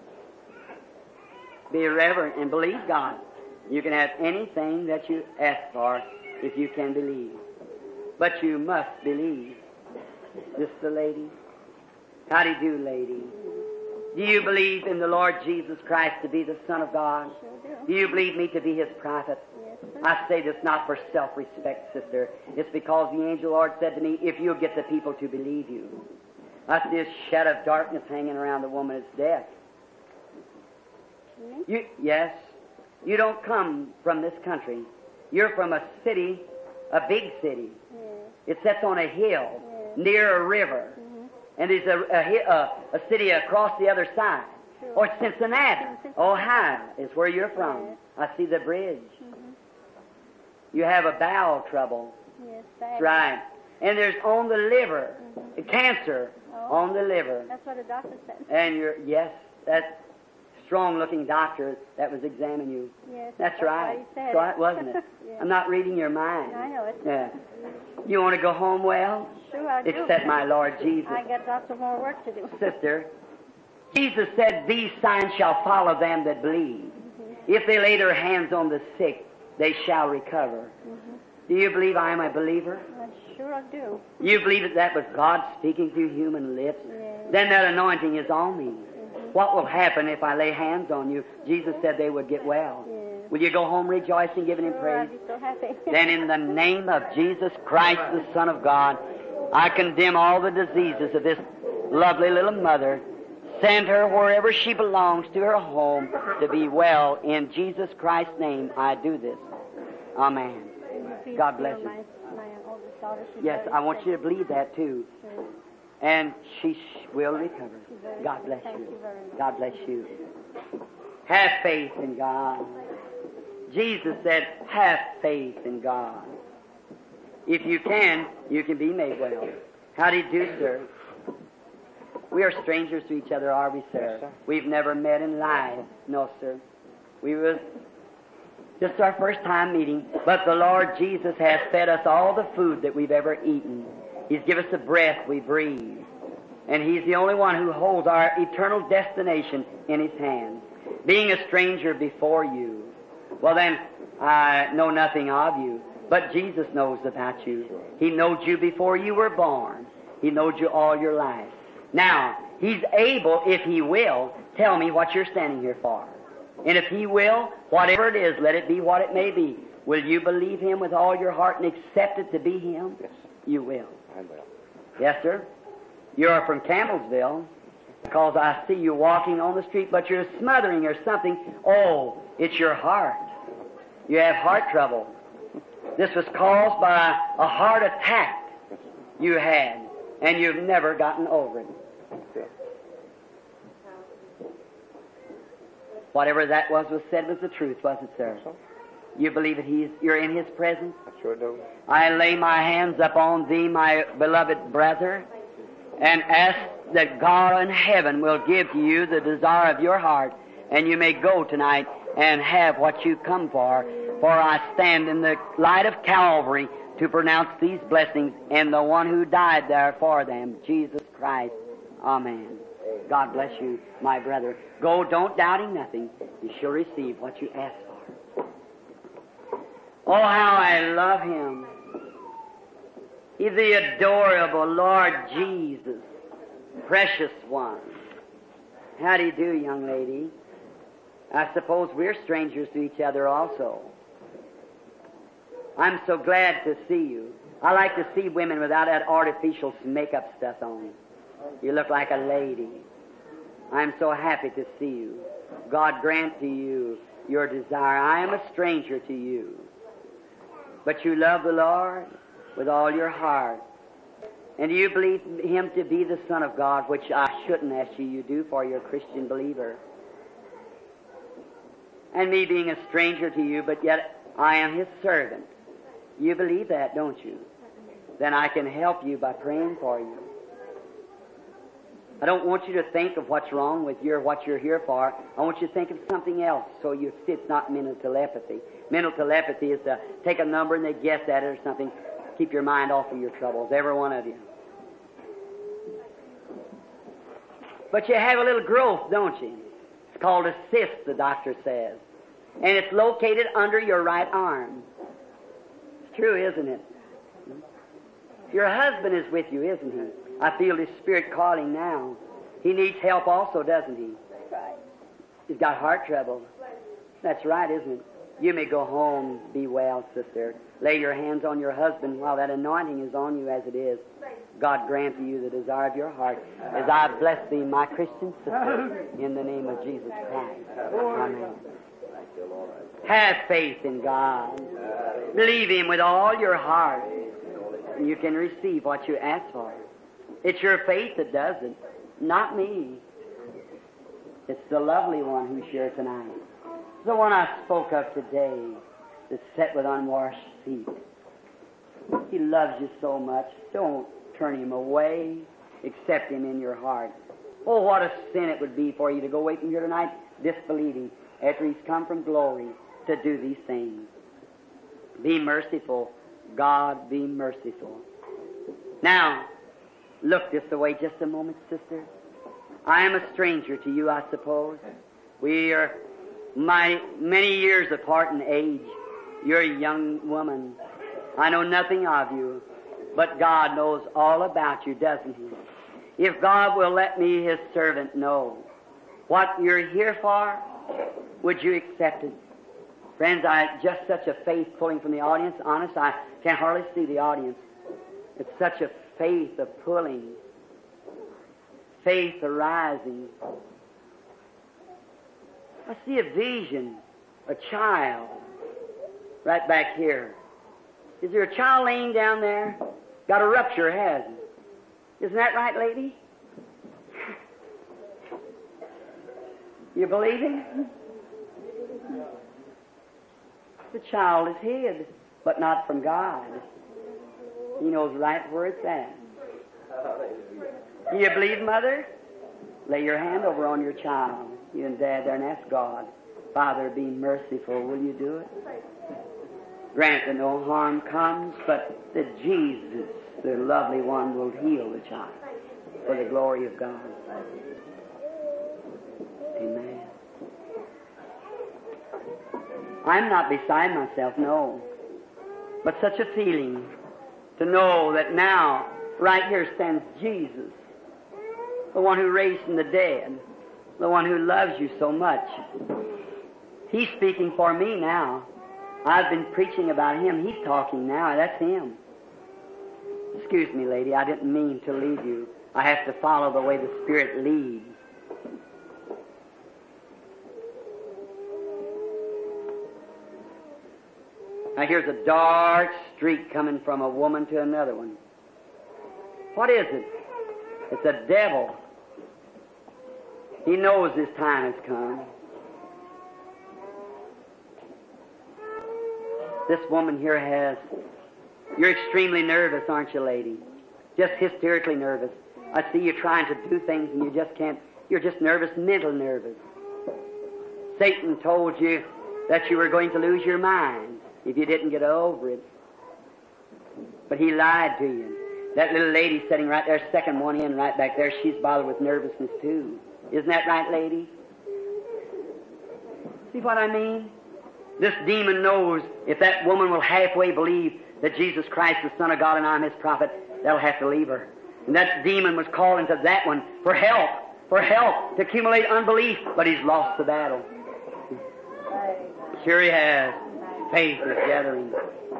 Be reverent and believe God. You can have anything that you ask for if you can believe. But you must believe. This the lady? How do you do, lady? Do you believe in the Lord Jesus Christ to be the Son of God? Sure Do you believe me to be His prophet? Yes, sir. I say this not for self-respect, sister. It's because the angel Lord said to me, if you'll get the people to believe you. I see a shadow of darkness hanging around the woman that's deaf. Me? You, yes, you don't come from this country. You're from a city, a big city. Yes. It sits on a hill Yes. near a river. Mm-hmm. And there's a, a, hi- a, a city across the other side. Sure. Or Cincinnati, Cincinnati. Ohio is where you're from. Yes. I see the bridge. Mm-hmm. You have a bowel trouble. Yes, That's bad. right. And there's on the liver, Mhm. cancer Oh. on the liver. That's what the doctor said. And you're, yes, that strong-looking doctor that was examining you. Yes, That's right. what he said. Right, wasn't it? Yeah. I'm not reading your mind. I know it. Yeah. You want to go home well? Sure I do. Except my Lord Jesus. I got lots of more work to do. Sister, Jesus said, these signs shall follow them that believe. Mhm. If they lay their hands on the sick, they shall recover. Mm-hmm. Do you believe I am a believer? I sure do. You believe that that was God speaking through human lips? Yes. Then that anointing is on me. Mm-hmm. What will happen if I lay hands on you? Jesus said they would get well. Yes. Will you go home rejoicing, giving Him Sure, praise? I'd be so happy. Then in the name of Jesus Christ, the Son of God, I condemn all the diseases of this lovely little mother. Send her wherever she belongs to her home to be well. In Jesus Christ's name, I do this. Amen. Please God bless feel you. My, my oldest daughter, she's Yes, very I want sick. you to believe that too. Sure. And she sh- will recover. She's very God sick. bless Thank you. you very much. God bless you. Have faith in God. Jesus said, have faith in God. If you can, you can be made well. How do you do, sir? We are strangers to each other, are we, sir? Yes, sir. We've never met in life. No, sir. We was just our first time meeting, but the Lord Jesus has fed us all the food that we've ever eaten. He's given us the breath we breathe. And He's the only one who holds our eternal destination in His hand. Being a stranger before you, well then, I know nothing of you, but Jesus knows about you. He knows you before you were born. He knows you all your life. Now, He's able, if He will, tell me what you're standing here for. And if He will, whatever it is, let it be what it may be. Will you believe Him with all your heart and accept it to be Him? Yes, You will. I will. Yes, sir. You're from Campbellsville because I see you walking on the street, but you're smothering or something. Oh, it's your heart. You have heart trouble. This was caused by a heart attack you had, and you've never gotten over it. Whatever that was was said was the truth, wasn't it, sir? Yes, sir. You believe that He's, you're in His presence? I sure do. I lay my hands upon thee, my beloved brother, and ask that God in heaven will give to you the desire of your heart, and you may go tonight and have what you come for. For I stand in the light of Calvary to pronounce these blessings in the one who died there for them, Jesus Christ. Amen. God bless you, my brother. Go, don't doubting nothing. You shall receive what you ask for. Oh, how I love Him. He's the adorable Lord Jesus, precious one. How do you do, young lady? I suppose we're strangers to each other also. I'm so glad to see you. I like to see women without that artificial makeup stuff on. You look like a lady. I'm so happy to see you. God grant to you your desire. I am a stranger to you. But you love the Lord with all your heart. And do you believe Him to be the Son of God, which I shouldn't ask you, you do, for you're a Christian believer. And me being a stranger to you, but yet I am His servant. You believe that, don't you? Then I can help you by praying for you. I don't want you to think of what's wrong with you or what you're here for. I want you to think of something else so you see it's not mental telepathy. Mental telepathy is to take a number and they guess at it or something. Keep your mind off of your troubles, every one of you. But you have a little growth, don't you? It's called a cyst, the doctor says. And it's located under your right arm. It's true, isn't it? Your husband is with you, isn't he? I feel his spirit calling now. He needs help also, doesn't he? Right. He's got heart trouble. That's right, isn't it? You may go home, be well, sister. Lay your hands on your husband while that anointing is on you as it is. God grant to you the desire of your heart. As I bless thee, my Christian sister, in the name of Jesus Christ. Amen. Have faith in God. Believe Him with all your heart. And you can receive what you ask for. It's your faith that does it, not me. It's the lovely one who's here tonight. The one I spoke of today that sat with unwashed feet. He loves you so much. Don't turn Him away. Accept Him in your heart. Oh, what a sin it would be for you to go away from here tonight disbelieving after He's come from glory to do these things. Be merciful. God, be merciful. Now, look this away just a moment, sister. I am a stranger to you, I suppose. We are my, many years apart in age. You're a young woman. I know nothing of you, but God knows all about you, doesn't He? If God will let me, His servant, know what you're here for, would you accept it? Friends, I just such a faith pulling from the audience. Honest, I can hardly see the audience. It's such a faith of pulling, faith arising. I see a vision, a child, right back here. Is there a child laying down there? Got a rupture, hasn't it? Isn't that right, lady? You believing? The child is hid, but not from God. He knows right where it's at. Do you believe, Mother? Lay your hand over on your child, you and Dad there, and ask God, Father, be merciful. Will you do it? Grant that no harm comes, but that Jesus, the lovely one, will heal the child for the glory of God. Amen. I'm not beside myself, no. But such a feeling to know that now, right here stands Jesus, the one who raised from the dead, the one who loves you so much. He's speaking for me now. I've been preaching about Him. He's talking now. That's Him. Excuse me, lady. I didn't mean to lead you. I have to follow the way the Spirit leads. Now here's a dark streak coming from a woman to another one. What is it? It's a devil. He knows his time has come. This woman here has... You're extremely nervous, aren't you, lady? Just hysterically nervous. I see you trying to do things and you just can't. You're just nervous, mental nervous. Satan told you that you were going to lose your mind if you didn't get over it. But he lied to you. That little lady sitting right there, second one in, right back there, she's bothered with nervousness too. Isn't that right, lady? See what I mean? This demon knows if that woman will halfway believe that Jesus Christ is the Son of God and I'm His prophet, they'll have to leave her. And that demon was calling to that one for help, for help to accumulate unbelief, but he's lost the battle. Sure he has. Faith is gathering.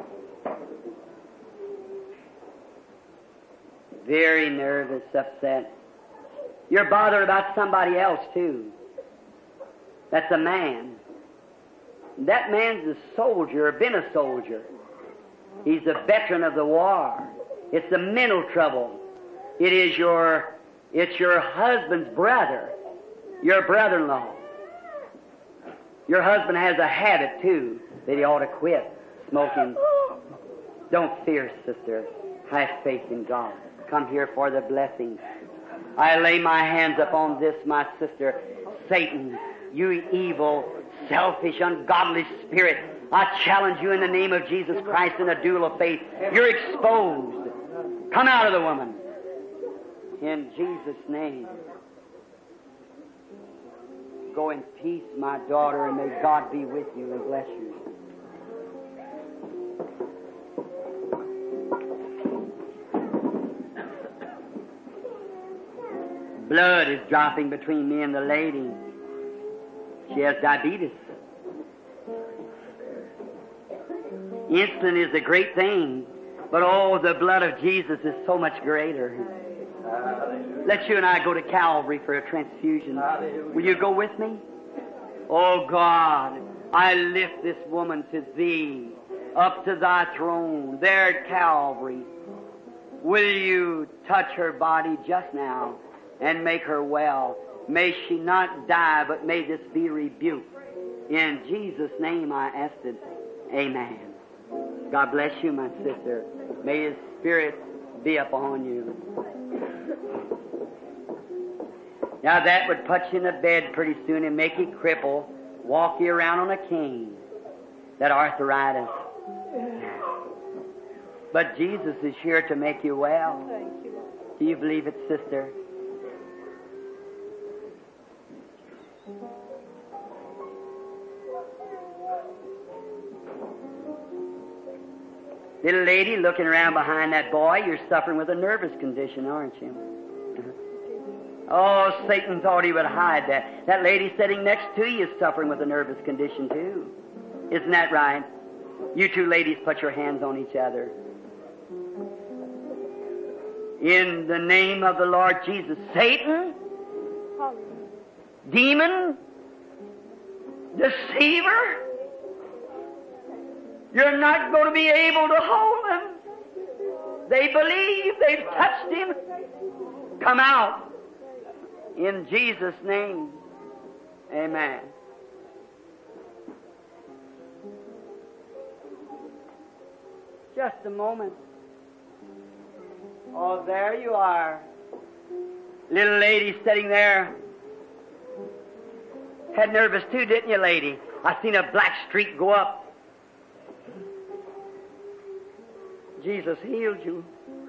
Very nervous, upset. You're bothered about somebody else too. That's a man. That man's a soldier, or been a soldier. He's a veteran of the war. It's the mental trouble. It is your, it's your husband's brother, your brother-in-law. Your husband has a habit too that he ought to quit, smoking. Don't fear, sister. Have faith in God. Come here for the blessing. I lay my hands upon this, my sister. Satan, you evil, selfish, ungodly spirit, I challenge you in the name of Jesus Christ in a duel of faith. You're exposed. Come out of the woman. In Jesus' name. Go in peace, my daughter, and may God be with you and bless you. Blood is dropping between me and the lady. She has diabetes. Insulin is a great thing, but oh, the blood of Jesus is so much greater. Let you and I go to Calvary for a transfusion. Will you go with me? Oh God, I lift this woman to Thee, up to Thy throne, there at Calvary. Will you touch her body just now and make her well? May she not die, but may this be rebuked. In Jesus' name I ask it. Amen. God bless you, my sister. May His Spirit be upon you. Now that would put you in a bed pretty soon and make you cripple, walk you around on a cane, that arthritis. But Jesus is here to make you well. Do you believe it, sister? Little lady looking around behind that boy, you're suffering with a nervous condition, aren't you? Oh, Satan thought he would hide that. That lady sitting next to you is suffering with a nervous condition too. Isn't that right? You two ladies, put your hands on each other. In the name of the Lord Jesus, Satan, demon, deceiver, you're not going to be able to hold them. They believe they've touched him. Come out. In Jesus' name. Amen. Just a moment. Oh, there you are. Little lady sitting there. Had nervous too, didn't you, lady? I seen a black streak go up. Jesus healed you.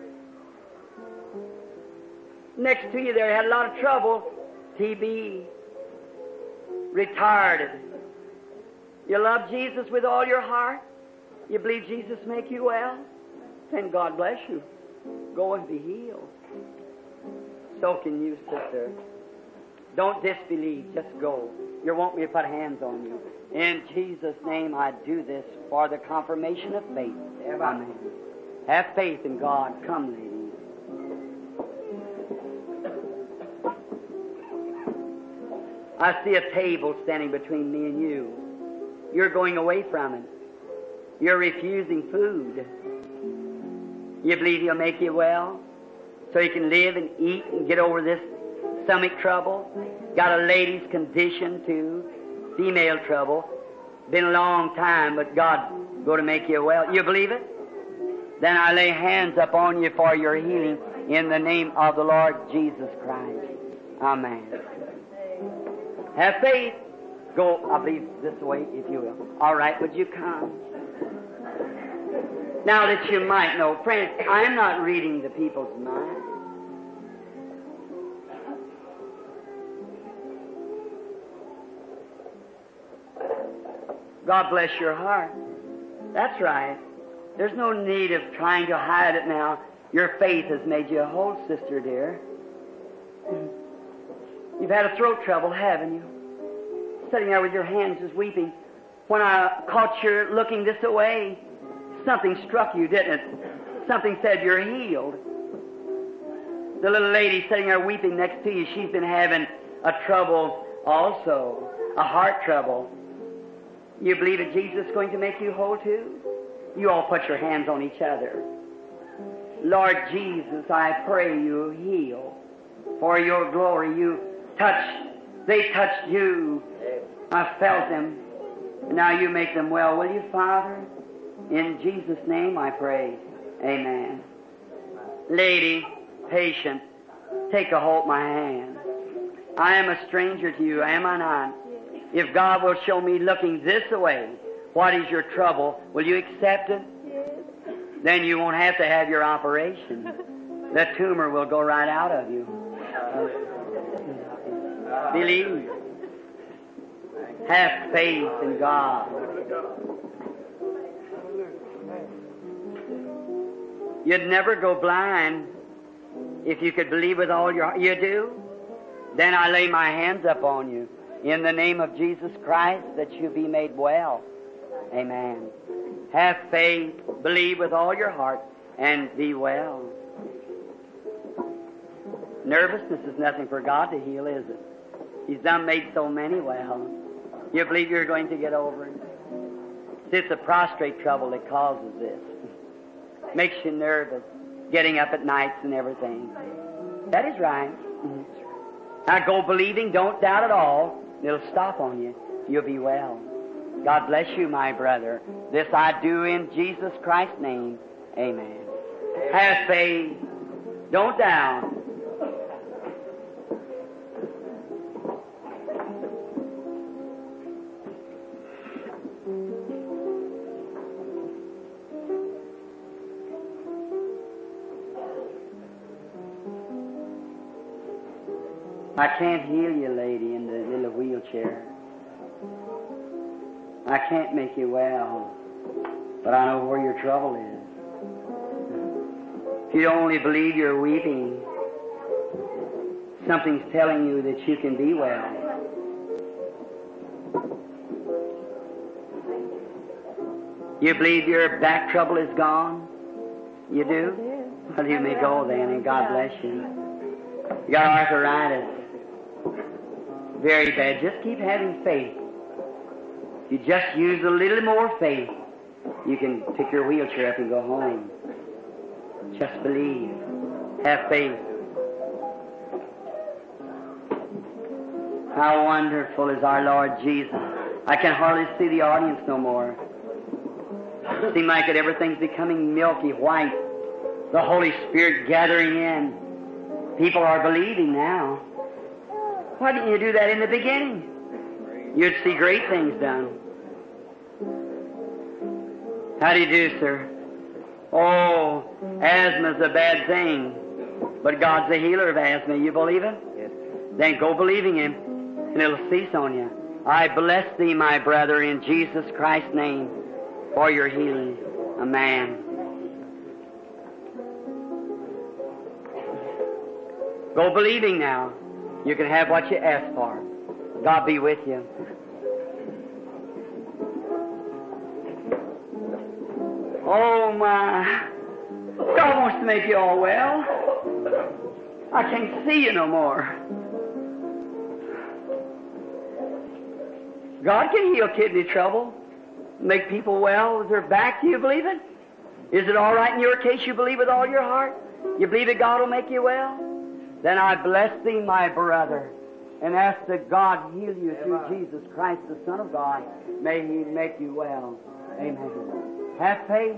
Next to you there had a lot of trouble. T B. Retarded. You love Jesus with all your heart? You believe Jesus make you well? Then God bless you. Go and be healed. So can you, sister. Don't disbelieve. Just go. You want me to put hands on you. In Jesus' name I do this for the confirmation of faith. Amen. Have faith in God. Come, lady. I see a table standing between me and you. You're going away from it. You're refusing food. You believe He'll make you well? So you can live and eat and get over this stomach trouble? Got a lady's condition too. Female trouble. Been a long time, but God's going to make you well. You believe it? Then I lay hands upon you for your healing in the name of the Lord Jesus Christ. Amen. Have faith. Go, I believe, this way, if you will. All right, would you come? Now that you might know, friends, I am not reading the people's minds. God bless your heart. That's right. There's no need of trying to hide it now. Your faith has made you whole, sister dear. You've had a throat trouble, haven't you? Sitting there with your hands just weeping. When I caught you looking this way, something struck you, didn't it? Something said you're healed. The little lady sitting there weeping next to you, she's been having a trouble also, a heart trouble. You believe that Jesus is going to make you whole too? You all put your hands on each other. Lord Jesus, I pray you heal. For your glory, you touched, they touched you. I felt them. Now you make them well, will you, Father? In Jesus' name I pray. Amen. Lady, patient, take a hold of my hand. I am a stranger to you, am I not? If God will show me looking this way, what is your trouble? Will you accept it? Yes. Then you won't have to have your operation. The tumor will go right out of you. Believe. Have faith in God. You'd never go blind if you could believe with all your heart. You do? Then I lay my hands up on you in the name of Jesus Christ that you be made well. Amen. Have faith, believe with all your heart, and be well. Nervousness is nothing for God to heal, is it? He's done made so many well. You believe you're going to get over it? It's the prostrate trouble that causes this. Makes you nervous, getting up at nights and everything. That is right. Mm-hmm. Now go believing, don't doubt at all. It'll stop on you. You'll be well. God bless you, my brother. This I do in Jesus Christ's name. Amen. Have faith. Don't doubt. I can't heal you, lady, in the little wheelchair. I can't make you well, but I know where your trouble is. If you only believe you're weeping, something's telling you that you can be well. You believe your back trouble is gone? You do? Well, you may go then, and God bless you. You got arthritis. Very bad. Just keep having faith. If you just use a little more faith, you can pick your wheelchair up and go home. Just believe. Have faith. How wonderful is our Lord Jesus. I can hardly see the audience no more. It seems like it, everything's becoming milky white. The Holy Spirit gathering in. People are believing now. Why didn't you do that in the beginning? You'd see great things done. How do you do, sir? Oh, asthma's a bad thing, but God's the healer of asthma. You believe it? Yes. Then go believing Him, and it'll cease on you. I bless thee, my brother, in Jesus Christ's name, for your healing. Amen. Go believing now. You can have what you ask for. God be with you. Oh my, God wants to make you all well. I can't see you no more. God can heal kidney trouble, make people well with their back. Do you believe it? Is it all right in your case? You believe with all your heart? You believe that God will make you well? Then I bless thee, my brother, and ask that God heal you through Jesus Christ, the Son of God. May He make you well. Amen. Have faith.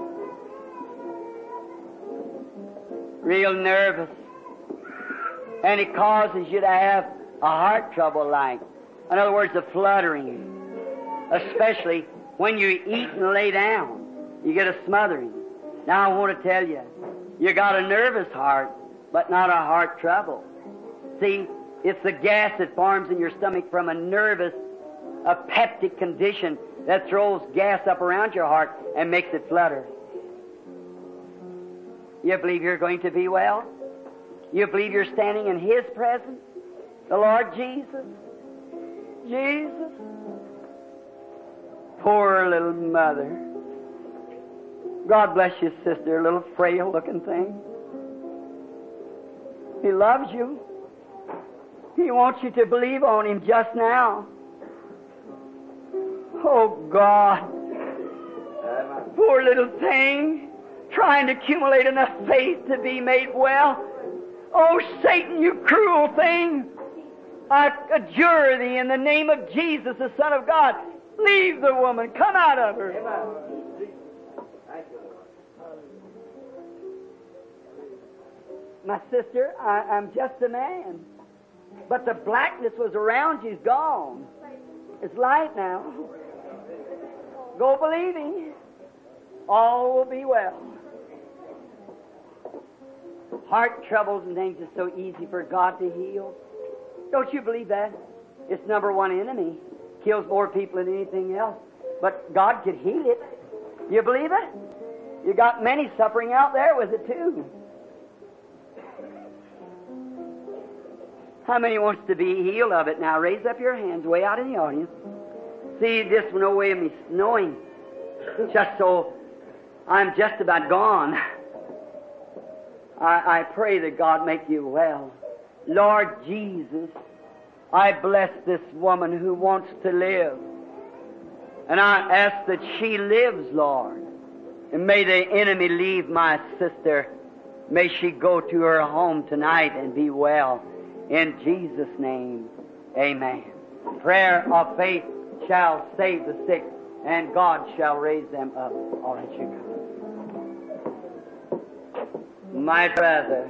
Real nervous. And it causes you to have a heart trouble like. In other words, a fluttering. Especially when you eat and lay down. You get a smothering. Now I want to tell you, you got a nervous heart, but not a heart trouble. See, it's the gas that forms in your stomach from a nervous, a peptic condition that throws gas up around your heart and makes it flutter. You believe you're going to be well? You believe you're standing in His presence? The Lord Jesus? Jesus? Poor little mother. God bless you, sister, a little frail-looking thing. He loves you. He wants you to believe on Him just now. Oh, God. Poor little thing, trying to accumulate enough faith to be made well. Oh, Satan, you cruel thing. I adjure thee in the name of Jesus, the Son of God. Leave the woman. Come out of her. My sister, I, I'm just a man. But the blackness was around you's gone. It's light now. Go believing. All will be well. Heart troubles and things are so easy for God to heal. Don't you believe that? It's number one enemy. Kills more people than anything else. But God could heal it. You believe it? You got many suffering out there with it too. How many wants to be healed of it? Now raise up your hands way out in the audience. See, this no way of me knowing. Just so I'm just about gone. I, I pray that God make you well. Lord Jesus, I bless this woman who wants to live. And I ask that she lives, Lord. And may the enemy leave my sister. May she go to her home tonight and be well. In Jesus' name, amen. Prayer of faith shall save the sick, and God shall raise them up. All right, you come. My brother,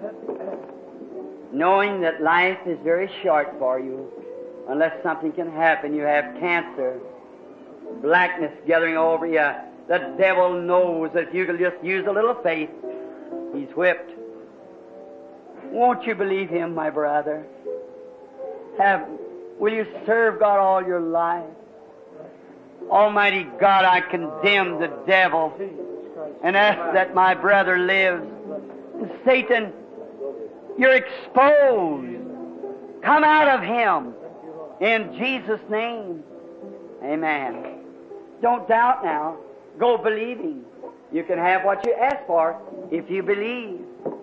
knowing that life is very short for you, unless something can happen, you have cancer, blackness gathering over you. The devil knows that if you can just use a little faith, he's whipped. Won't you believe him, my brother? Have, will you serve God all your life? Almighty God, I condemn the devil and ask that my brother lives. And Satan, you're exposed. Come out of him. In Jesus' name. Amen. Don't doubt now. Go believing. You can have what you ask for if you believe.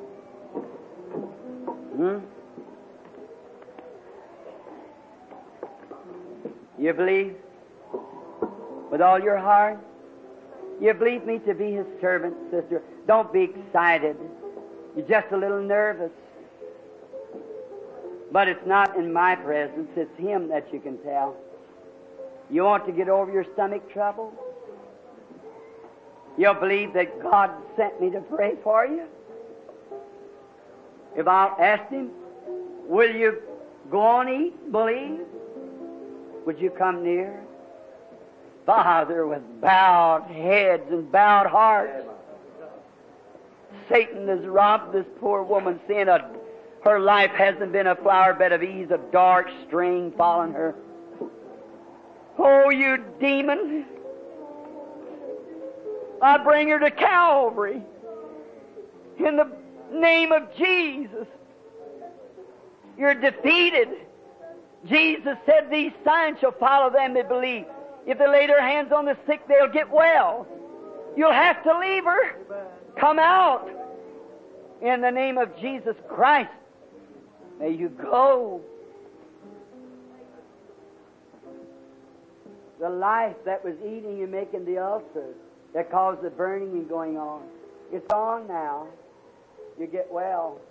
Hmm? You believe? With all your heart? You believe me to be His servant, sister. Don't be excited. You're just a little nervous. But it's not in my presence. It's Him that you can tell. You want to get over your stomach trouble? You'll believe that God sent me to pray for you? If I'll ask Him, will you go on eat, believe? Would you come near? Father, with bowed heads and bowed hearts, Satan has robbed this poor woman, seeing a, her life hasn't been a flower bed of ease, a dark string following her. Oh, you demon! I bring her to Calvary in the name of Jesus. You're defeated. Jesus said these signs shall follow them that believe. If they lay their hands on the sick, they'll get well. You'll have to leave her. Come out in the name of Jesus Christ. May you go. The life that was eating you, making the ulcer that caused the burning and going on, it's gone now. You get well.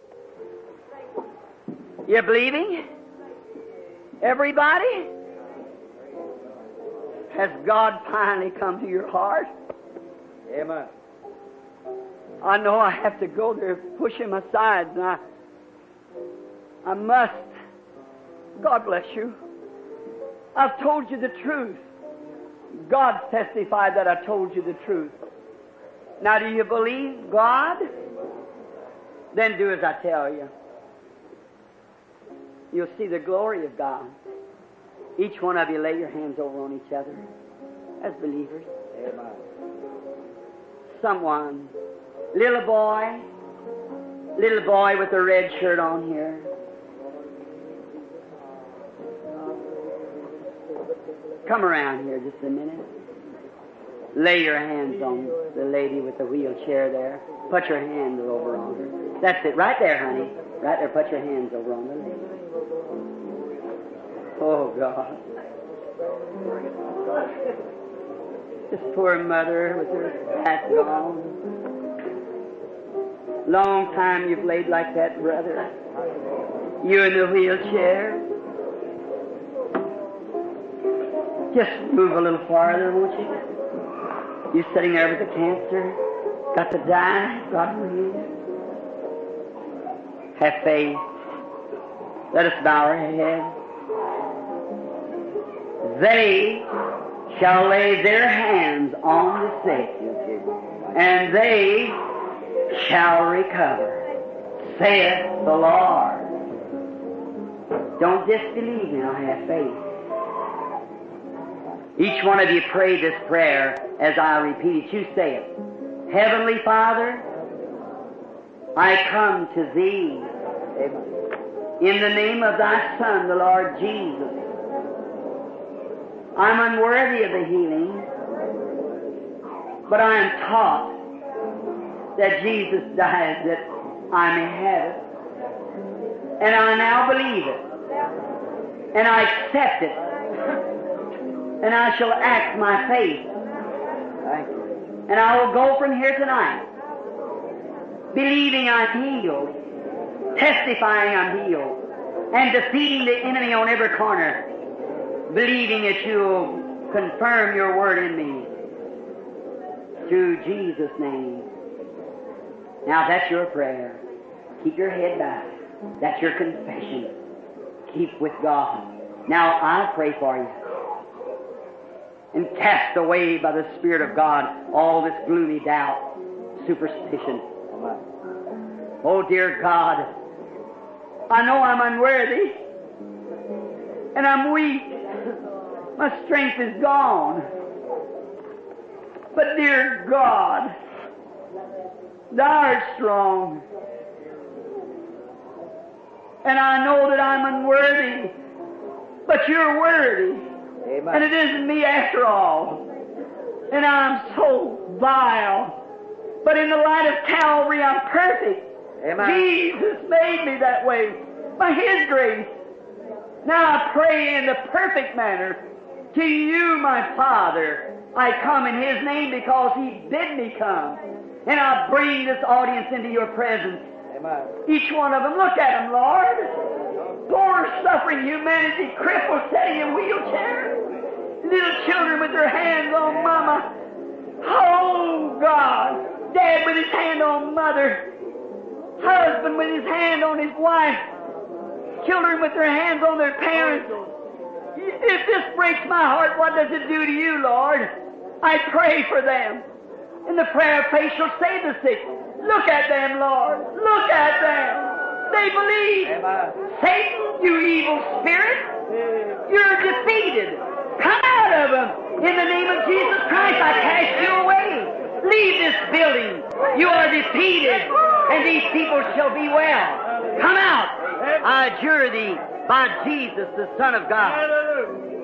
You believing? Everybody? Has God finally come to your heart? Amen. I know I have to go there, push Him aside, and I, I must. God bless you. I've told you the truth. God testified that I told you the truth. Now, do you believe God? Then do as I tell you. You'll see the glory of God. Each one of you lay your hands over on each other as believers. Amen. Someone, little boy, little boy with a red shirt on here. Come around here just a minute. Lay your hands on the lady with the wheelchair there. Put your hand over on her. That's it. Right there, honey. Right there. Put your hands over on the lady. Oh, God. This poor mother with her back gone. Long time you've laid like that, brother. You in the wheelchair. Just move a little farther, won't you? You sitting there with the cancer, got to die, God will. Have faith. Let us bow our heads. They shall lay their hands on the sick, and they shall recover, saith the Lord. Don't disbelieve now, have faith. Each one of you pray this prayer as I repeat it. You say it. Heavenly Father, I come to Thee in the name of Thy Son, the Lord Jesus. I'm unworthy of the healing, but I am taught that Jesus died that I may have it. And I now believe it. And I accept it. And I shall act my faith. And I will go from here tonight believing I'm healed, testifying I'm healed, and defeating the enemy on every corner, believing that you'll confirm your word in me. Through Jesus' name. Now that's your prayer. Keep your head back. That's your confession. Keep with God. Now I pray for you. And cast away by the Spirit of God all this gloomy doubt, superstition. Oh, dear God, I know I'm unworthy, and I'm weak. My strength is gone. But, dear God, Thou art strong. And I know that I'm unworthy, but You're worthy. Amen. And it isn't me after all. And I'm so vile. But in the light of Calvary, I'm perfect. Amen. Jesus made me that way by His grace. Now I pray in the perfect manner to You, my Father. I come in His name because He bid me come. And I bring this audience into Your presence. Amen. Each one of them, look at them, Lord. Poor, suffering humanity, cripples sitting in wheelchairs. Little children with their hands on Mama. Oh, God. Dad with his hand on Mother. Husband with his hand on his wife. Children with their hands on their parents. If this breaks my heart, what does it do to You, Lord? I pray for them. And the prayer of faith shall save the sick. Look at them, Lord. Look at them. They believe. Amen. Satan, you evil spirit, you're defeated. Come out of them. In the name of Jesus Christ, I cast you away. Leave this building. You are defeated, and these people shall be well. Come out. I adjure thee by Jesus, the Son of God.